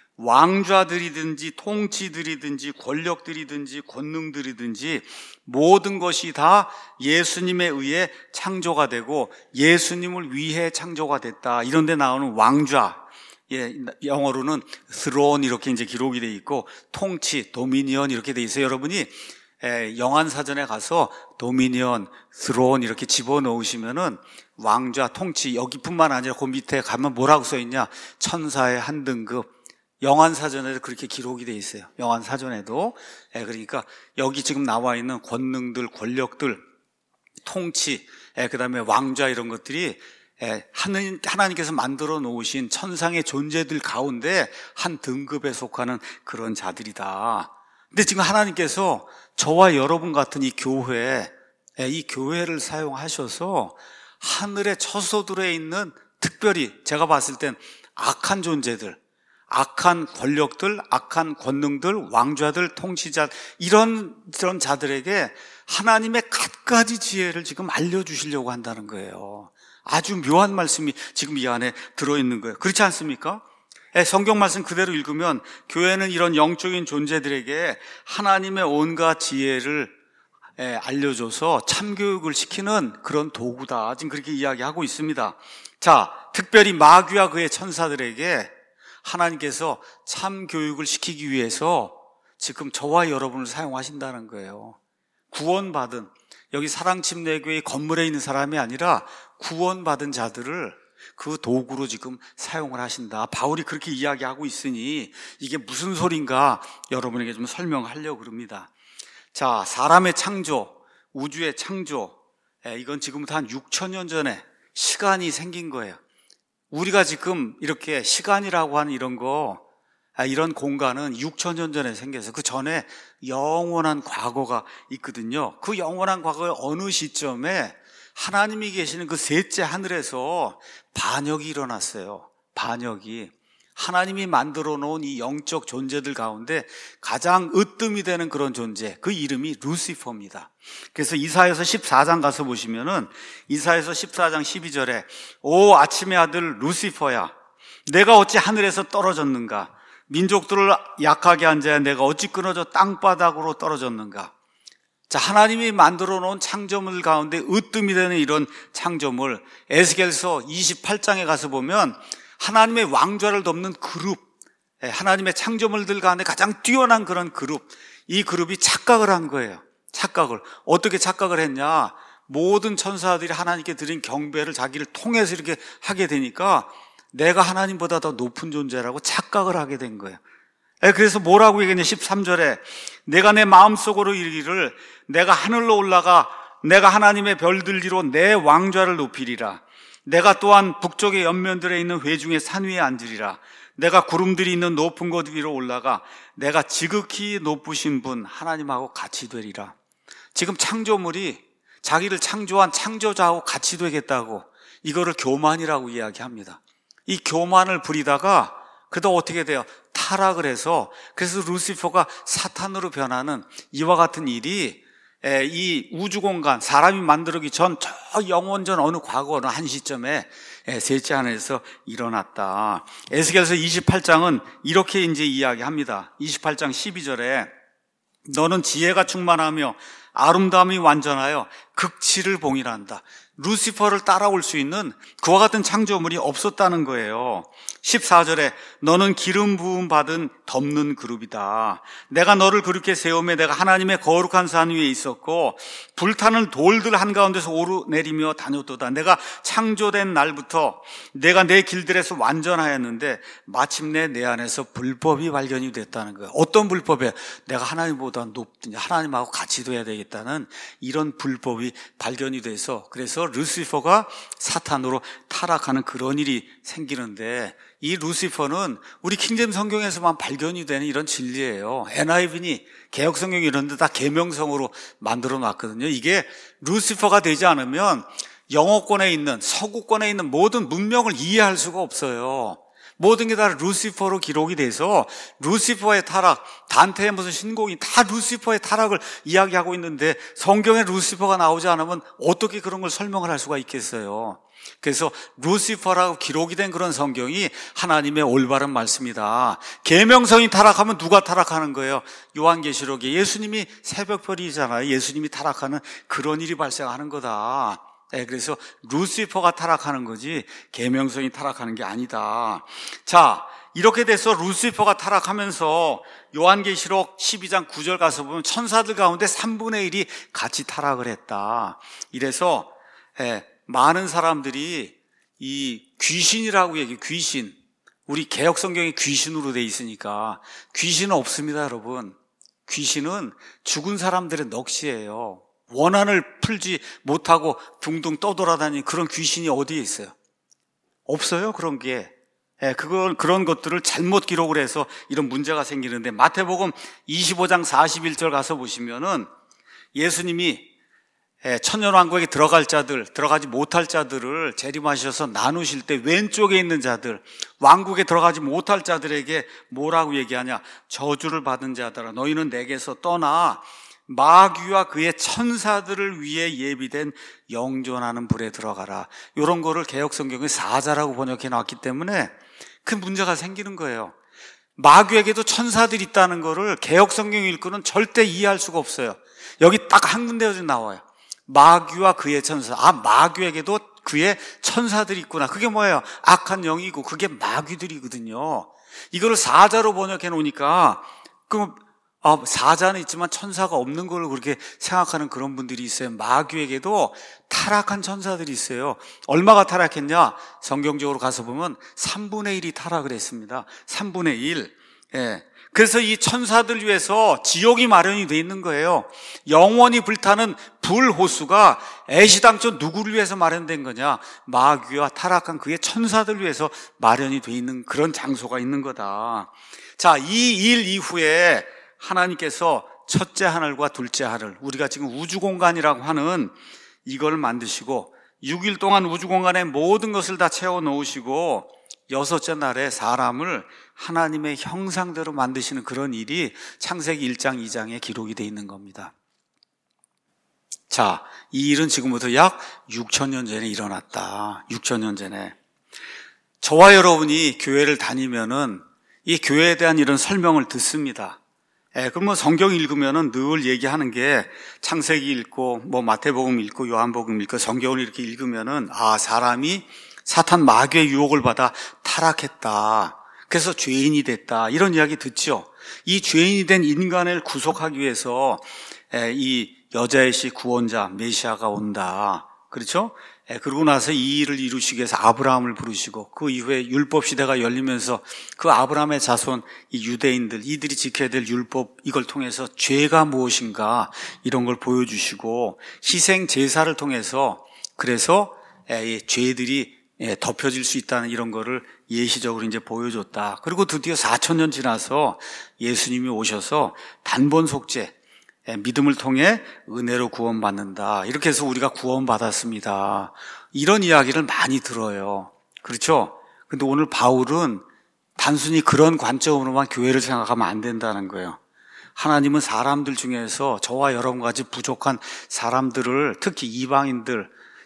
왕좌들이든지 통치들이든지 권력들이든지 권능들이든지 모든 것이 다 예수님에 의해 창조가 되고 예수님을 위해 창조가 됐다. 이런 데 나오는 왕좌, 예, 영어로는 throne 이렇게 이제 기록이 돼 있고 통치, 도미니언 이렇게 돼 있어요. 여러분이 에, 영안사전에 가서 도미니언, throne 이렇게 집어넣으시면은 왕좌, 통치 여기뿐만 아니라 그 밑에 가면 뭐라고 써 있냐? 천사의 한 등급. 영안사전에도 그렇게 기록이 돼 있어요. 영안사전에도. 예, 그러니까 여기 지금 나와 있는 권능들, 권력들, 통치, 예, 그 다음에 왕좌 이런 것들이 예, 하나님, 하나님께서 만들어 놓으신 천상의 존재들 가운데 한 등급에 속하는 그런 자들이다. 근데 지금 하나님께서 저와 여러분 같은 이 교회, 예, 이 교회를 사용하셔서 하늘의 처소들에 있는, 특별히 제가 봤을 땐 악한 존재들, 악한 권력들, 악한 권능들, 왕좌들, 통치자, 이런 이런 자들에게 하나님의 갖가지 지혜를 지금 알려주시려고 한다는 거예요. 아주 묘한 말씀이 지금 이 안에 들어있는 거예요. 그렇지 않습니까? 성경 말씀 그대로 읽으면 교회는 이런 영적인 존재들에게 하나님의 온갖 지혜를 알려줘서 참교육을 시키는 그런 도구다. 지금 그렇게 이야기하고 있습니다. 자, 특별히 마귀와 그의 천사들에게 하나님께서 참교육을 시키기 위해서 지금 저와 여러분을 사용하신다는 거예요. 구원받은, 여기 사랑침례교회 건물에 있는 사람이 아니라 구원받은 자들을 그 도구로 지금 사용을 하신다. 바울이 그렇게 이야기하고 있으니 이게 무슨 소린가 여러분에게 좀 설명하려고 그럽니다. 자, 사람의 창조, 우주의 창조, 이건 지금부터 한 육천 년 전에 시간이 생긴 거예요. 우리가 지금 이렇게 시간이라고 하는 이런 거, 이런 공간은 육천 년 전에 생겨서 그 전에 영원한 과거가 있거든요. 그 영원한 과거의 어느 시점에 하나님이 계시는 그 셋째 하늘에서 반역이 일어났어요. 반역이. 하나님이 만들어 놓은 이 영적 존재들 가운데 가장 으뜸이 되는 그런 존재, 그 이름이 루시퍼입니다. 그래서 이사야서 십사 장 가서 보시면은 이사야서 십사 장 십이 절에 오 아침의 아들 루시퍼야, 내가 어찌 하늘에서 떨어졌는가? 민족들을 약하게 한 자야, 내가 어찌 끊어져 땅바닥으로 떨어졌는가? 자, 하나님이 만들어 놓은 창조물 가운데 으뜸이 되는 이런 창조물, 에스겔서 이십팔 장에 가서 보면 하나님의 왕좌를 덮는 그룹, 하나님의 창조물들 가운데 가장 뛰어난 그런 그룹, 이 그룹이 착각을 한 거예요. 착각을. 어떻게 착각을 했냐? 모든 천사들이 하나님께 드린 경배를 자기를 통해서 이렇게 하게 되니까 내가 하나님보다 더 높은 존재라고 착각을 하게 된 거예요. 그래서 뭐라고 얘기했냐? 십삼 절에 내가 내 마음속으로 이르기를 내가 하늘로 올라가 내가 하나님의 별들 위로 내 왕좌를 높이리라. 내가 또한 북쪽의 옆면들에 있는 회중의 산 위에 앉으리라. 내가 구름들이 있는 높은 곳 위로 올라가 내가 지극히 높으신 분 하나님하고 같이 되리라. 지금 창조물이 자기를 창조한 창조자하고 같이 되겠다고 이거를 교만이라고 이야기합니다. 이 교만을 부리다가 그러다 어떻게 돼요? 타락을 해서, 그래서 루시퍼가 사탄으로 변하는 이와 같은 일이 이 우주공간, 사람이 만들기 전 저 영원전 어느 과거 어느 한 시점에 셋째 하늘에서 일어났다. 에스겔서 이십팔 장은 이렇게 이제 이야기합니다. 이십팔 장 십이 절에 너는 지혜가 충만하며 아름다움이 완전하여 극치를 봉인한다. 루시퍼를 따라올 수 있는 그와 같은 창조물이 없었다는 거예요. 십사 절에 너는 기름 부음 받은 덮는 그룹이다. 내가 너를 그렇게 세우며 내가 하나님의 거룩한 산 위에 있었고 불타는 돌들 한가운데서 오르내리며 다녔도다. 내가 창조된 날부터 내가 내 길들에서 완전하였는데 마침내 내 안에서 불법이 발견이 됐다는 거예요. 어떤 불법이에요? 내가 하나님보다 높든 하나님하고 같이 돼야 되겠다는 이런 불법이 발견이 돼서, 그래서 루시퍼가 사탄으로 타락하는 그런 일이 생기는데, 이 루시퍼는 우리 킹제임 성경에서만 발견이 되는 이런 진리예요. 엔아이브니 개혁성경이 이런 데 다 계명성으로 만들어 놨거든요. 이게 루시퍼가 되지 않으면 영어권에 있는, 서구권에 있는 모든 문명을 이해할 수가 없어요. 모든 게 다 루시퍼로 기록이 돼서 루시퍼의 타락, 단테의 무슨 신곡이 다 루시퍼의 타락을 이야기하고 있는데 성경에 루시퍼가 나오지 않으면 어떻게 그런 걸 설명을 할 수가 있겠어요. 그래서 루시퍼라고 기록이 된 그런 성경이 하나님의 올바른 말씀이다. 계명성이 타락하면 누가 타락하는 거예요? 요한계시록에 예수님이 새벽별이잖아요. 예수님이 타락하는 그런 일이 발생하는 거다. 네, 그래서 루시퍼가 타락하는 거지 계명성이 타락하는 게 아니다. 자, 이렇게 돼서 루시퍼가 타락하면서 요한계시록 십이 장 구 절 가서 보면 천사들 가운데 삼분의 일이 같이 타락을 했다. 이래서 예, 많은 사람들이 이 귀신이라고 얘기해요. 귀신. 우리 개혁성경이 귀신으로 돼 있으니까 귀신은 없습니다, 여러분. 귀신은 죽은 사람들의 넋이에요. 원한을 풀지 못하고 둥둥 떠돌아다니는 그런 귀신이 어디에 있어요? 없어요, 그런 게. 예, 그건, 그런 것들을 잘못 기록을 해서 이런 문제가 생기는데, 마태복음 이십오 장 사십일 절 가서 보시면은 예수님이 천년왕국에 들어갈 자들, 들어가지 못할 자들을 재림하셔서 나누실 때 왼쪽에 있는 자들, 왕국에 들어가지 못할 자들에게 뭐라고 얘기하냐? 저주를 받은 자들아, 너희는 내게서 떠나 마귀와 그의 천사들을 위해 예비된 영존하는 불에 들어가라. 이런 거를 개역성경의 사자라고 번역해 놨기 때문에 큰 문제가 생기는 거예요. 마귀에게도 천사들이 있다는 거를 개역성경 읽고는 절대 이해할 수가 없어요. 여기 딱 한 군데에 좀 나와요. 마귀와 그의 천사. 아, 마귀에게도 그의 천사들이 있구나. 그게 뭐예요? 악한 영이고 그게 마귀들이거든요. 이거를 사자로 번역해 놓으니까 그럼 아, 사자는 있지만 천사가 없는 걸 그렇게 생각하는 그런 분들이 있어요. 마귀에게도 타락한 천사들이 있어요. 얼마가 타락했냐? 성경적으로 가서 보면 삼분의 일이 타락을 했습니다. 삼분의 일. 예. 그래서 이 천사들 위해서 지옥이 마련이 되어 있는 거예요. 영원히 불타는 불호수가 애시당초 누구를 위해서 마련된 거냐? 마귀와 타락한 그의 천사들 위해서 마련이 되어 있는 그런 장소가 있는 거다. 자, 이 일 이후에 하나님께서 첫째 하늘과 둘째 하늘, 우리가 지금 우주공간이라고 하는 이걸 만드시고 육 일 동안 우주공간에 모든 것을 다 채워 놓으시고 여섯째 날에 사람을 하나님의 형상대로 만드시는 그런 일이 창세기 일 장 이 장에 기록이 되어 있는 겁니다. 자, 이 일은 지금부터 약 육천 년 전에 일어났다. 육천 년 전에. 저와 여러분이 교회를 다니면은 이 교회에 대한 이런 설명을 듣습니다. 예, 그러면 성경 읽으면은 늘 얘기하는 게 창세기 읽고 뭐 마태복음 읽고 요한복음 읽고 성경을 이렇게 읽으면은 아, 사람이 사탄 마귀의 유혹을 받아 타락했다. 그래서 죄인이 됐다. 이런 이야기 듣죠. 이 죄인이 된 인간을 구속하기 위해서 이 여자의 씨 구원자 메시아가 온다. 그렇죠? 그러고 나서 이 일을 이루시기 위해서 아브라함을 부르시고 그 이후에 율법 시대가 열리면서 그 아브라함의 자손 이 유대인들 이들이 지켜야 될 율법 이걸 통해서 죄가 무엇인가 이런 걸 보여주시고 희생 제사를 통해서 그래서 이 죄들이 덮여질 수 있다는 이런 거를 예시적으로 이제 보여줬다. 그리고 드디어 사천 년 지나서 예수님이 오셔서 단번 속죄 믿음을 통해 은혜로 구원받는다. 이렇게 해서 우리가 구원받았습니다. 이런 이야기를 많이 들어요. 그렇죠? 근데 오늘 바울은 단순히 그런 관점으로만 교회를 생각하면 안 된다는 거예요. 하나님은 사람들 중에서 저와 여러분같이 부족한 사람들을 특히 이방인들,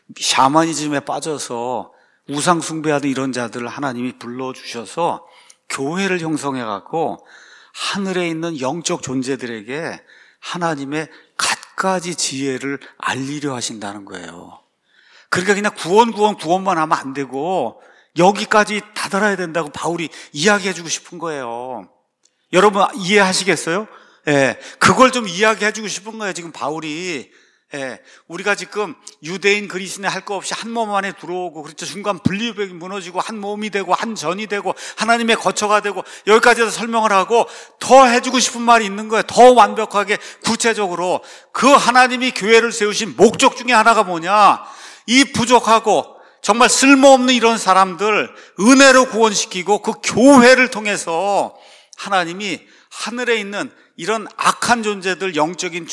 샤머니즘에 빠져서 우상 숭배하는 이런 자들을 하나님이 불러주셔서 교회를 형성해갖고 하늘에 있는 영적 존재들에게 하나님의 갖가지 지혜를 알리려 하신다는 거예요. 그러니까 그냥 구원 구원 구원만 하면 안 되고 여기까지 다다라야 된다고 바울이 이야기해주고 싶은 거예요. 여러분 이해하시겠어요? 예, 그걸 좀 이야기해주고 싶은 거예요. 지금 바울이 예, 우리가 지금 유대인 그리스도인 할 거 없이 한 몸 안에 들어오고 그렇죠. 중간 분리벽이 무너지고 한 몸이 되고 한 전이 되고 하나님의 거처가 되고 여기까지 설명을 하고 더 해주고 싶은 말이 있는 거예요. 더 완벽하게 구체적으로 그 하나님이 교회를 세우신 목적 중에 하나가 뭐냐? 이 부족하고 정말 쓸모없는 이런 사람들 은혜로 구원시키고 그 교회를 통해서 하나님이 하늘에 있는 이런 악한 존재들, 영적인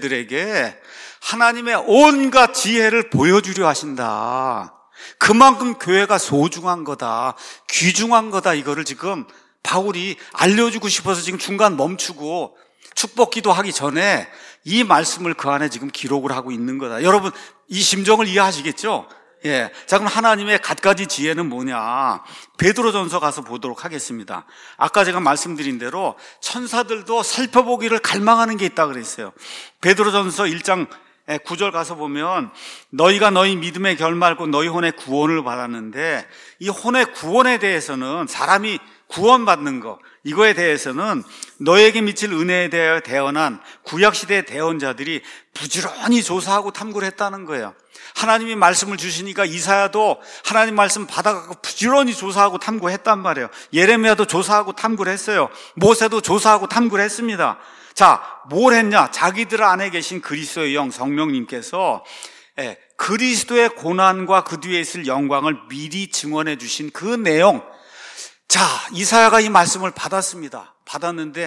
존재들에게 하나님의 온갖 지혜를 보여주려 하신다. 그만큼 교회가 소중한 거다, 귀중한 거다. 이거를 지금 바울이 알려주고 싶어서 지금 중간 멈추고 축복 기도하기 전에 이 말씀을 그 안에 지금 기록을 하고 있는 거다. 여러분 이 심정을 이해하시겠죠? 예. 자, 그럼 하나님의 갖가지 지혜는 뭐냐? 베드로전서 가서 보도록 하겠습니다. 아까 제가 말씀드린 대로 천사들도 살펴보기를 갈망하는 게 있다 그랬어요. 베드로전서 일 장 구 절 가서 보면 너희가 너희 믿음의 결말고 너희 혼의 구원을 받았는데 이 혼의 구원에 대해서는 사람이 구원받는 거 이거에 대해서는 너에게 미칠 은혜에 대하여 대언한 구약시대의 대언자들이 부지런히 조사하고 탐구를 했다는 거예요. 하나님이 말씀을 주시니까 이사야도 하나님 말씀 받아가고 부지런히 조사하고 탐구했단 말이에요. 예레미야도 조사하고 탐구를 했어요. 모세도 조사하고 탐구를 했습니다. 자, 뭘 했냐? 자기들 안에 계신 그리스도의 영 성령님께서 예, 그리스도의 고난과 그 뒤에 있을 영광을 미리 증언해 주신 그 내용. 자, 이사야가 이 말씀을 받았습니다. 받았는데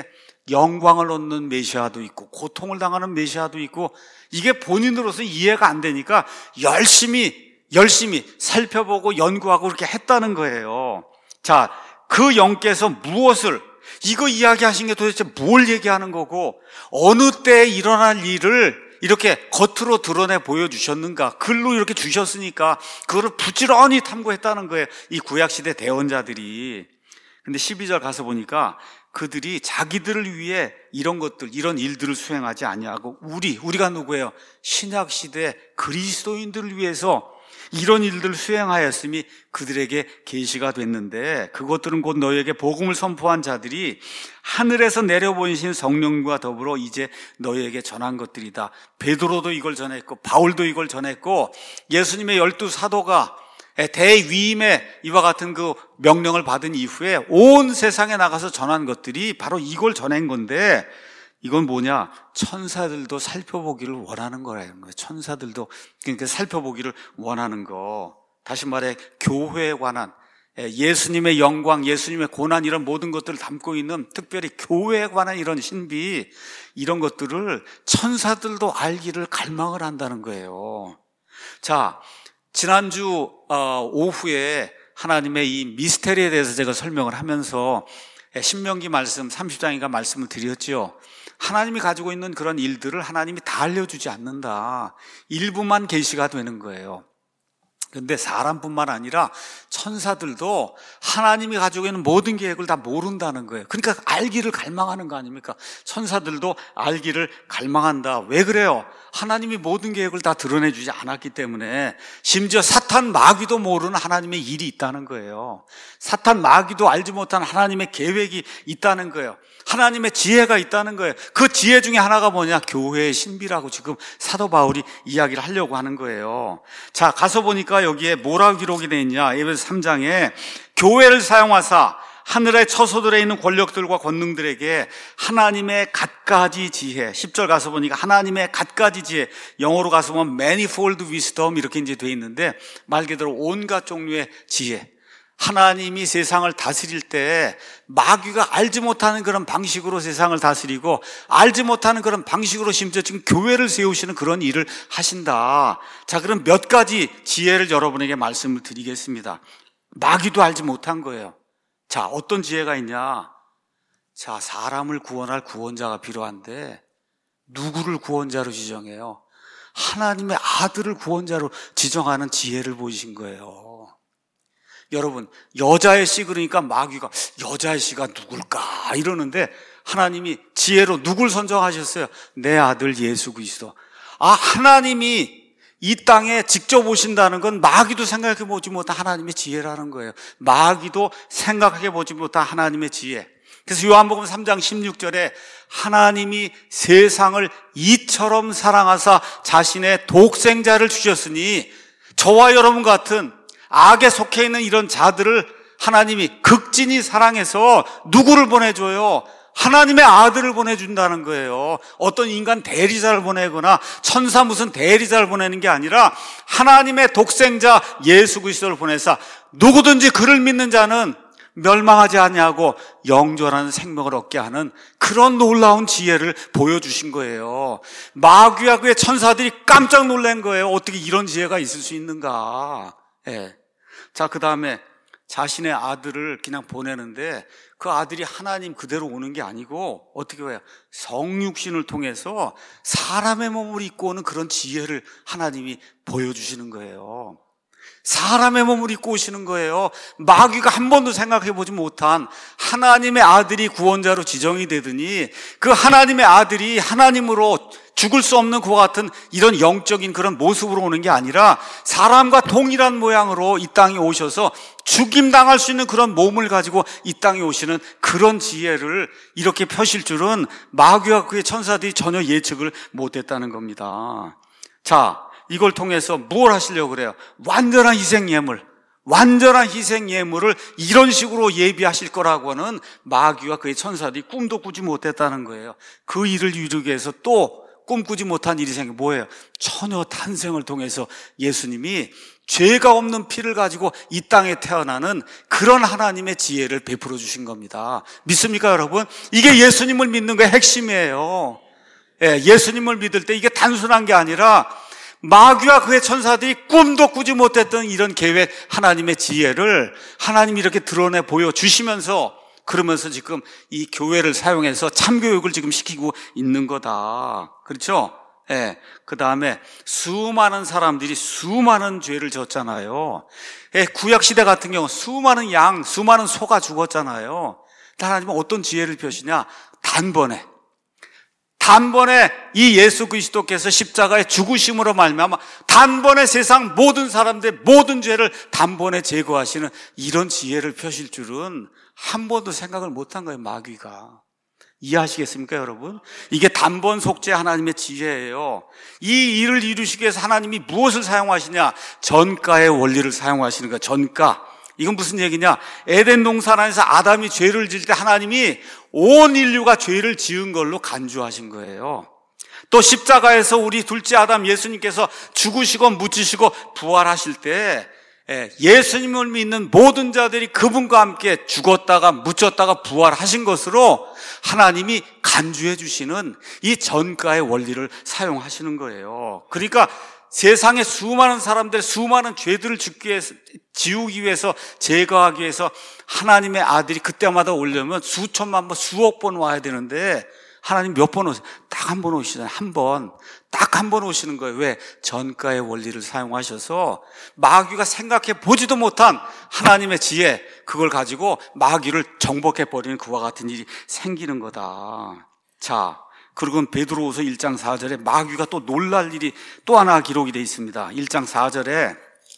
영광을 얻는 메시아도 있고 고통을 당하는 메시아도 있고, 이게 본인으로서 이해가 안 되니까 열심히 열심히 살펴보고 연구하고 그렇게 했다는 거예요. 자, 그 영께서 무엇을, 이거 이야기하신 게 도대체 뭘 얘기하는 거고, 어느 때에 일어날 일을 이렇게 겉으로 드러내 보여주셨는가, 글로 이렇게 주셨으니까 그거를 부지런히 탐구했다는 거예요, 이 구약시대 대언자들이. 근데 십이 절 가서 보니까 그들이 자기들을 위해 이런 것들, 이런 일들을 수행하지 아니하고 우리, 우리가 누구예요? 신약시대 그리스도인들을 위해서 이런 일들을 수행하였음이 그들에게 계시가 됐는데, 그것들은 곧 너희에게 복음을 선포한 자들이 하늘에서 내려보내신 성령과 더불어 이제 너희에게 전한 것들이다. 베드로도 이걸 전했고 바울도 이걸 전했고, 예수님의 열두 사도가 대위임에 이와 같은 그 명령을 받은 이후에 온 세상에 나가서 전한 것들이 바로 이걸 전한 건데, 이건 뭐냐? 천사들도 살펴보기를 원하는 거라는 거예요. 천사들도 그러니까 살펴보기를 원하는 거. 다시 말해 교회에 관한, 예수님의 영광, 예수님의 고난, 이런 모든 것들을 담고 있는, 특별히 교회에 관한 이런 신비, 이런 것들을 천사들도 알기를 갈망을 한다는 거예요. 자, 지난주 오후에 하나님의 이 미스테리에 대해서 제가 설명을 하면서 신명기 말씀 삼십 장인가 말씀을 드렸죠. 하나님이 가지고 있는 그런 일들을 하나님이 다 알려주지 않는다. 일부만 계시가 되는 거예요. 그런데 사람뿐만 아니라 천사들도 하나님이 가지고 있는 모든 계획을 다 모른다는 거예요. 그러니까 알기를 갈망하는 거 아닙니까? 천사들도 알기를 갈망한다. 왜 그래요? 하나님이 모든 계획을 다 드러내주지 않았기 때문에. 심지어 사탄 마귀도 모르는 하나님의 일이 있다는 거예요. 사탄 마귀도 알지 못한 하나님의 계획이 있다는 거예요. 하나님의 지혜가 있다는 거예요. 그 지혜 중에 하나가 뭐냐? 교회의 신비라고 지금 사도 바울이 이야기를 하려고 하는 거예요. 자, 가서 보니까 여기에 뭐라고 기록이 되어 있냐? 에베소 삼 장에 교회를 사용하사 하늘의 처소들에 있는 권력들과 권능들에게 하나님의 갖가지 지혜. 십 절 가서 보니까 하나님의 갖가지 지혜. 영어로 가서 보면 manifold wisdom 이렇게 이제 되어 있는데, 말 그대로 온갖 종류의 지혜. 하나님이 세상을 다스릴 때 마귀가 알지 못하는 그런 방식으로 세상을 다스리고, 알지 못하는 그런 방식으로 심지어 지금 교회를 세우시는 그런 일을 하신다. 자, 그럼 몇 가지 지혜를 여러분에게 말씀을 드리겠습니다. 마귀도 알지 못한 거예요. 자, 어떤 지혜가 있냐? 자, 사람을 구원할 구원자가 필요한데 누구를 구원자로 지정해요? 하나님의 아들을 구원자로 지정하는 지혜를 보이신 거예요. 여러분, 여자의 씨 그러니까 마귀가 여자의 씨가 누굴까 이러는데, 하나님이 지혜로 누굴 선정하셨어요? 내 아들 예수 그리스도. 아, 하나님이 이 땅에 직접 오신다는 건 마귀도 생각해 보지 못한 하나님의 지혜라는 거예요. 마귀도 생각해 보지 못한 하나님의 지혜. 그래서 요한복음 삼 장 십육 절에 하나님이 세상을 이처럼 사랑하사 자신의 독생자를 주셨으니, 저와 여러분 같은 악에 속해 있는 이런 자들을 하나님이 극진히 사랑해서 누구를 보내줘요? 하나님의 아들을 보내준다는 거예요. 어떤 인간 대리자를 보내거나 천사 무슨 대리자를 보내는 게 아니라 하나님의 독생자 예수 그리스도를 보내사 누구든지 그를 믿는 자는 멸망하지 아니하고 영존하는 생명을 얻게 하는 그런 놀라운 지혜를 보여주신 거예요. 마귀와 그의 천사들이 깜짝 놀란 거예요. 어떻게 이런 지혜가 있을 수 있는가. 예. 자, 그 다음에 자신의 아들을 그냥 보내는데 그 아들이 하나님 그대로 오는 게 아니고 어떻게 해요? 성육신을 통해서 사람의 몸을 입고 오는 그런 지혜를 하나님이 보여주시는 거예요. 사람의 몸을 입고 오시는 거예요. 마귀가 한 번도 생각해 보지 못한 하나님의 아들이 구원자로 지정이 되더니, 그 하나님의 아들이 하나님으로 죽을 수 없는 그와 같은 이런 영적인 그런 모습으로 오는 게 아니라 사람과 동일한 모양으로 이 땅에 오셔서 죽임당할 수 있는 그런 몸을 가지고 이 땅에 오시는 그런 지혜를 이렇게 펴실 줄은 마귀와 그의 천사들이 전혀 예측을 못했다는 겁니다. 자, 이걸 통해서 뭘 하시려고 그래요? 완전한 희생 예물, 완전한 희생 예물을 이런 식으로 예비하실 거라고는 마귀와 그의 천사들이 꿈도 꾸지 못했다는 거예요. 그 일을 이루기 위해서 또 꿈꾸지 못한 일이 생겨. 뭐예요? 처녀 탄생을 통해서 예수님이 죄가 없는 피를 가지고 이 땅에 태어나는 그런 하나님의 지혜를 베풀어 주신 겁니다. 믿습니까, 여러분? 이게 예수님을 믿는 거의 핵심이에요. 예, 예수님을 믿을 때 이게 단순한 게 아니라 마귀와 그의 천사들이 꿈도 꾸지 못했던 이런 계획, 하나님의 지혜를 하나님이 이렇게 드러내 보여주시면서, 그러면서 지금 이 교회를 사용해서 참교육을 지금 시키고 있는 거다. 그렇죠? 예. 그 다음에 수많은 사람들이 수많은 죄를 졌잖아요. 예, 구약시대 같은 경우 수많은 양, 수많은 소가 죽었잖아요. 하나님은 어떤 지혜를 펴시냐? 단번에. 단번에 이 예수 그리스도께서 십자가의 죽으심으로 말미암아 단번에 세상 모든 사람들의 모든 죄를 단번에 제거하시는 이런 지혜를 펴실 줄은 한 번도 생각을 못한 거예요, 마귀가. 이해하시겠습니까, 여러분? 이게 단번 속죄 하나님의 지혜예요. 이 일을 이루시기 위해서 하나님이 무엇을 사용하시냐? 전가의 원리를 사용하시는 거예요. 전가. 이건 무슨 얘기냐? 에덴 동산 안에서 아담이 죄를 지을 때 하나님이 온 인류가 죄를 지은 걸로 간주하신 거예요. 또 십자가에서 우리 둘째 아담 예수님께서 죽으시고 묻히시고 부활하실 때 예수님을 믿는 모든 자들이 그분과 함께 죽었다가 묻혔다가 부활하신 것으로 하나님이 간주해 주시는 이 전가의 원리를 사용하시는 거예요. 그러니까 세상의 수많은 사람들, 수많은 죄들을 죽기 위해서, 지우기 위해서, 제거하기 위해서 하나님의 아들이 그때마다 오려면 수천만 번, 수억 번 와야 되는데 하나님 몇 번 오세요? 딱 한 번 오시잖아요. 한 번. 딱 한 번 오시는 거예요. 왜? 전가의 원리를 사용하셔서 마귀가 생각해 보지도 못한 하나님의 지혜, 그걸 가지고 마귀를 정복해버리는 그와 같은 일이 생기는 거다. 자, 그리고 베드로후서 일 장 사 절에 마귀가 또 놀랄 일이 또 하나 기록이 되어 있습니다. 일 장 사 절에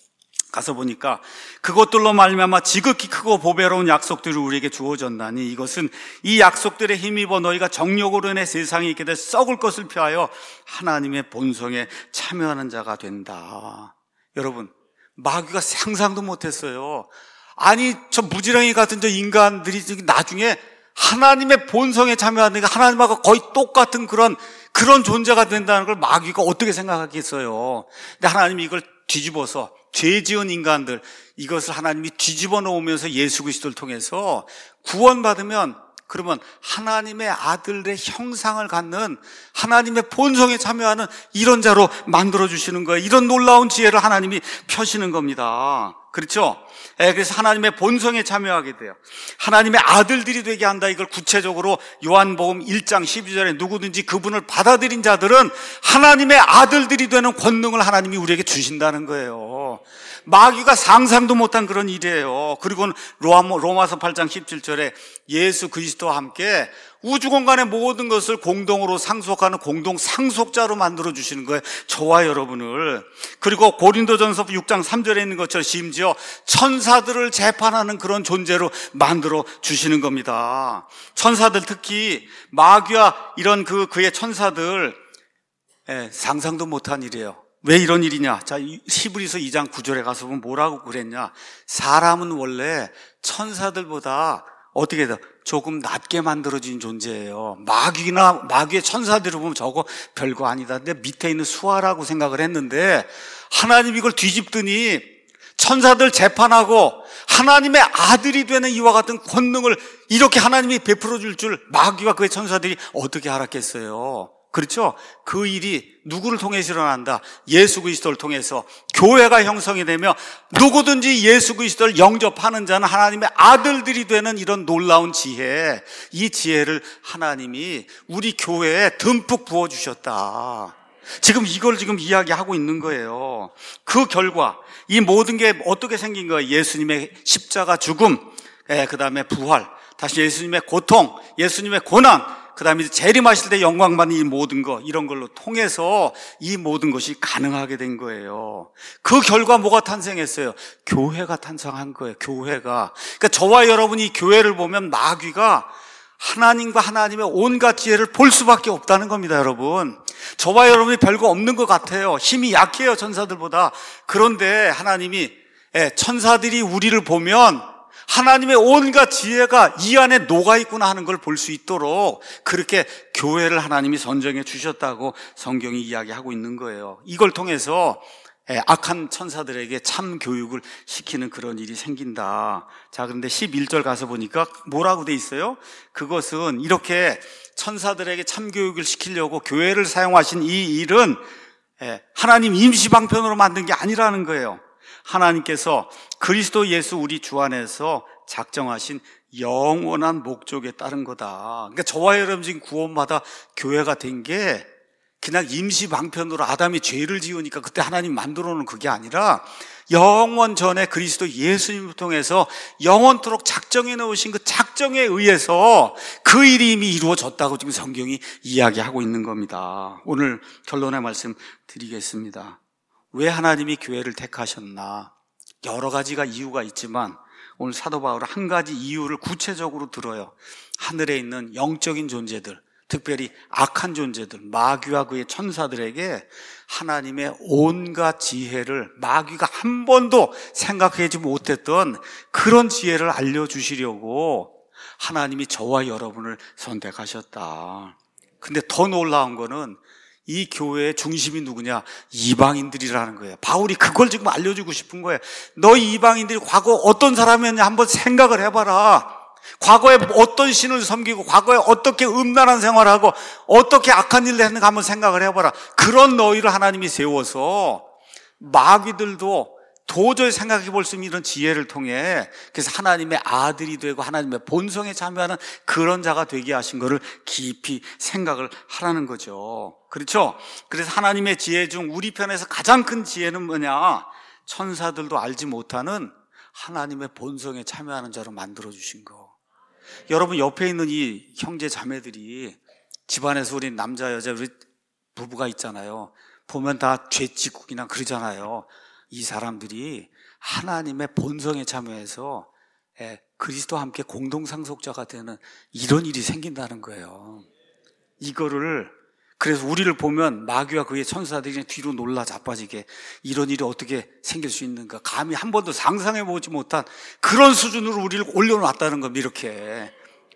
가서 보니까 그것들로 말미암아 지극히 크고 보배로운 약속들이 우리에게 주어졌나니 이것은 이 약속들에 힘입어 너희가 정욕으로 인해 세상에 있게 될 썩을 것을 피하여 하나님의 본성에 참여하는 자가 된다. 여러분, 마귀가 상상도 못했어요. 아니 저 무지렁이 같은 저 인간들이 나중에 하나님의 본성에 참여하는 게 하나님하고 거의 똑같은 그런 그런 존재가 된다는 걸 마귀가 어떻게 생각하겠어요. 근데 하나님이 이걸 뒤집어서 죄 지은 인간들, 이것을 하나님이 뒤집어 놓으면서 예수 그리스도를 통해서 구원받으면, 그러면 하나님의 아들의 형상을 갖는 하나님의 본성에 참여하는 이런 자로 만들어주시는 거예요. 이런 놀라운 지혜를 하나님이 펴시는 겁니다. 그렇죠? 그래서 하나님의 본성에 참여하게 돼요. 하나님의 아들들이 되게 한다. 이걸 구체적으로 요한복음 일 장 십이 절에 누구든지 그분을 받아들인 자들은 하나님의 아들들이 되는 권능을 하나님이 우리에게 주신다는 거예요. 마귀가 상상도 못한 그런 일이에요. 그리고 로마서 팔 장 십칠 절에 예수 그리스도와 함께 우주 공간의 모든 것을 공동으로 상속하는 공동 상속자로 만들어 주시는 거예요. 저와 여러분을. 그리고 고린도전서 육 장 삼 절에 있는 것처럼 심지어 천사들을 재판하는 그런 존재로 만들어 주시는 겁니다. 천사들, 특히 마귀와 이런 그 그의 천사들, 예, 상상도 못한 일이에요. 왜 이런 일이냐? 자, 히브리서 이 장 구 절에 가서 보면 뭐라고 그랬냐? 사람은 원래 천사들보다 어떻게 돼? 조금 낮게 만들어진 존재예요. 마귀나 마귀의 천사들을 보면 저거 별거 아니다. 근데 밑에 있는 수아라고 생각을 했는데 하나님이 이걸 뒤집더니 천사들 재판하고 하나님의 아들이 되는 이와 같은 권능을 이렇게 하나님이 베풀어 줄 줄 마귀와 그의 천사들이 어떻게 알았겠어요? 그렇죠? 그 일이 누구를 통해서 일어난다? 예수 그리스도를 통해서 교회가 형성이 되며 누구든지 예수 그리스도를 영접하는 자는 하나님의 아들들이 되는 이런 놀라운 지혜, 이 지혜를 하나님이 우리 교회에 듬뿍 부어주셨다. 지금 이걸 지금 이야기하고 있는 거예요. 그 결과 이 모든 게 어떻게 생긴 거예요? 예수님의 십자가 죽음, 예, 그 다음에 부활, 다시 예수님의 고통, 예수님의 고난, 그 다음에 재림하실 때 영광받는 이 모든 것, 이런 걸로 통해서 이 모든 것이 가능하게 된 거예요. 그 결과 뭐가 탄생했어요? 교회가 탄생한 거예요. 교회가. 그러니까 저와 여러분이 이 교회를 보면 마귀가 하나님과 하나님의 온갖 지혜를 볼 수밖에 없다는 겁니다, 여러분. 저와 여러분이 별거 없는 것 같아요. 힘이 약해요, 천사들보다. 그런데 하나님이, 천사들이 우리를 보면 하나님의 온갖 지혜가 이 안에 녹아있구나 하는 걸 볼 수 있도록 그렇게 교회를 하나님이 선정해 주셨다고 성경이 이야기하고 있는 거예요. 이걸 통해서 악한 천사들에게 참 교육을 시키는 그런 일이 생긴다. 자, 그런데 십일 절 가서 보니까 뭐라고 돼 있어요? 그것은 이렇게 천사들에게 참 교육을 시키려고 교회를 사용하신 이 일은 하나님 임시 방편으로 만든 게 아니라는 거예요. 하나님께서 그리스도 예수 우리 주 안에서 작정하신 영원한 목적에 따른 거다. 그러니까 저와 여러분 지금 구원받아 교회가 된 게 그냥 임시 방편으로 아담이 죄를 지으니까 그때 하나님 만들어 놓은 그게 아니라 영원 전에 그리스도 예수님을 통해서 영원토록 작정해 놓으신 그 작정에 의해서 그 일이 이미 이루어졌다고 지금 성경이 이야기하고 있는 겁니다. 오늘 결론의 말씀 드리겠습니다. 왜 하나님이 교회를 택하셨나? 여러 가지가 이유가 있지만 오늘 사도 바울은 한 가지 이유를 구체적으로 들어요. 하늘에 있는 영적인 존재들, 특별히 악한 존재들, 마귀와 그의 천사들에게 하나님의 온갖 지혜를 마귀가 한 번도 생각하지 못했던 그런 지혜를 알려주시려고 하나님이 저와 여러분을 선택하셨다. 근데 더 놀라운 거는 이 교회의 중심이 누구냐? 이방인들이라는 거예요. 바울이 그걸 지금 알려주고 싶은 거예요. 너희 이방인들이 과거 어떤 사람이었냐 한번 생각을 해봐라. 과거에 어떤 신을 섬기고 과거에 어떻게 음란한 생활을 하고 어떻게 악한 일을 했는가 한번 생각을 해봐라. 그런 너희를 하나님이 세워서 마귀들도 도저히 생각해 볼 수 있는 이런 지혜를 통해 그래서 하나님의 아들이 되고 하나님의 본성에 참여하는 그런 자가 되게 하신 것을 깊이 생각을 하라는 거죠. 그렇죠? 그래서 하나님의 지혜 중 우리 편에서 가장 큰 지혜는 뭐냐? 천사들도 알지 못하는 하나님의 본성에 참여하는 자로 만들어 주신 거. 여러분 옆에 있는 이 형제 자매들이 집안에서 우리 남자 여자 우리 부부가 있잖아요. 보면 다 죄짓국이나 그러잖아요. 이 사람들이 하나님의 본성에 참여해서 그리스도와 함께 공동상속자가 되는 이런 일이 생긴다는 거예요. 이거를 그래서 우리를 보면 마귀와 그의 천사들이 그냥 뒤로 놀라 자빠지게 이런 일이 어떻게 생길 수 있는가 감히 한 번도 상상해보지 못한 그런 수준으로 우리를 올려놨다는 겁니다. 이렇게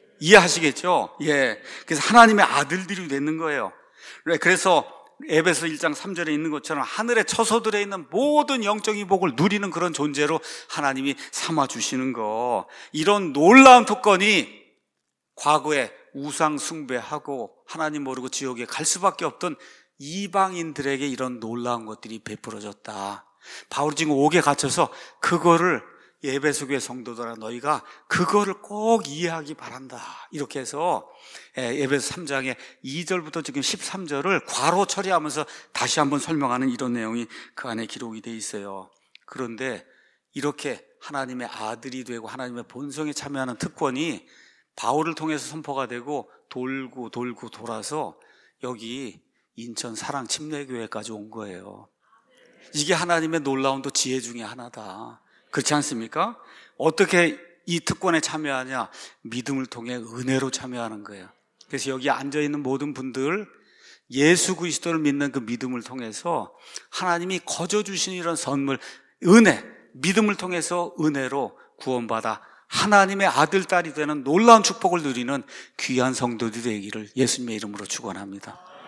이해하시겠죠? 예. 그래서 하나님의 아들들이 되는 거예요. 그래서 에베소 일 장 삼 절에 있는 것처럼 하늘의 처소들에 있는 모든 영적인 복을 누리는 그런 존재로 하나님이 삼아주시는 거. 이런 놀라운 특권이 과거에 우상 숭배하고 하나님 모르고 지옥에 갈 수밖에 없던 이방인들에게 이런 놀라운 것들이 베풀어졌다. 바울이 지금 옥에 갇혀서 그거를 에베소 교회 성도들아 너희가 그거를 꼭 이해하기 바란다. 이렇게 해서 에베소 삼 장의 이 절부터 지금 십삼 절을 괄호 처리하면서 다시 한번 설명하는 이런 내용이 그 안에 기록이 돼 있어요. 그런데 이렇게 하나님의 아들이 되고 하나님의 본성에 참여하는 특권이 바울을 통해서 선포가 되고 돌고 돌고 돌아서 여기 인천 사랑 침례교회까지 온 거예요. 이게 하나님의 놀라운 또 지혜 중에 하나다. 그렇지 않습니까? 어떻게 이 특권에 참여하냐? 믿음을 통해 은혜로 참여하는 거예요. 그래서 여기 앉아있는 모든 분들 예수 그리스도를 믿는 그 믿음을 통해서 하나님이 거저 주신 이런 선물, 은혜, 믿음을 통해서 은혜로 구원받아 하나님의 아들, 딸이 되는 놀라운 축복을 누리는 귀한 성도들이 되기를 예수님의 이름으로 축원합니다.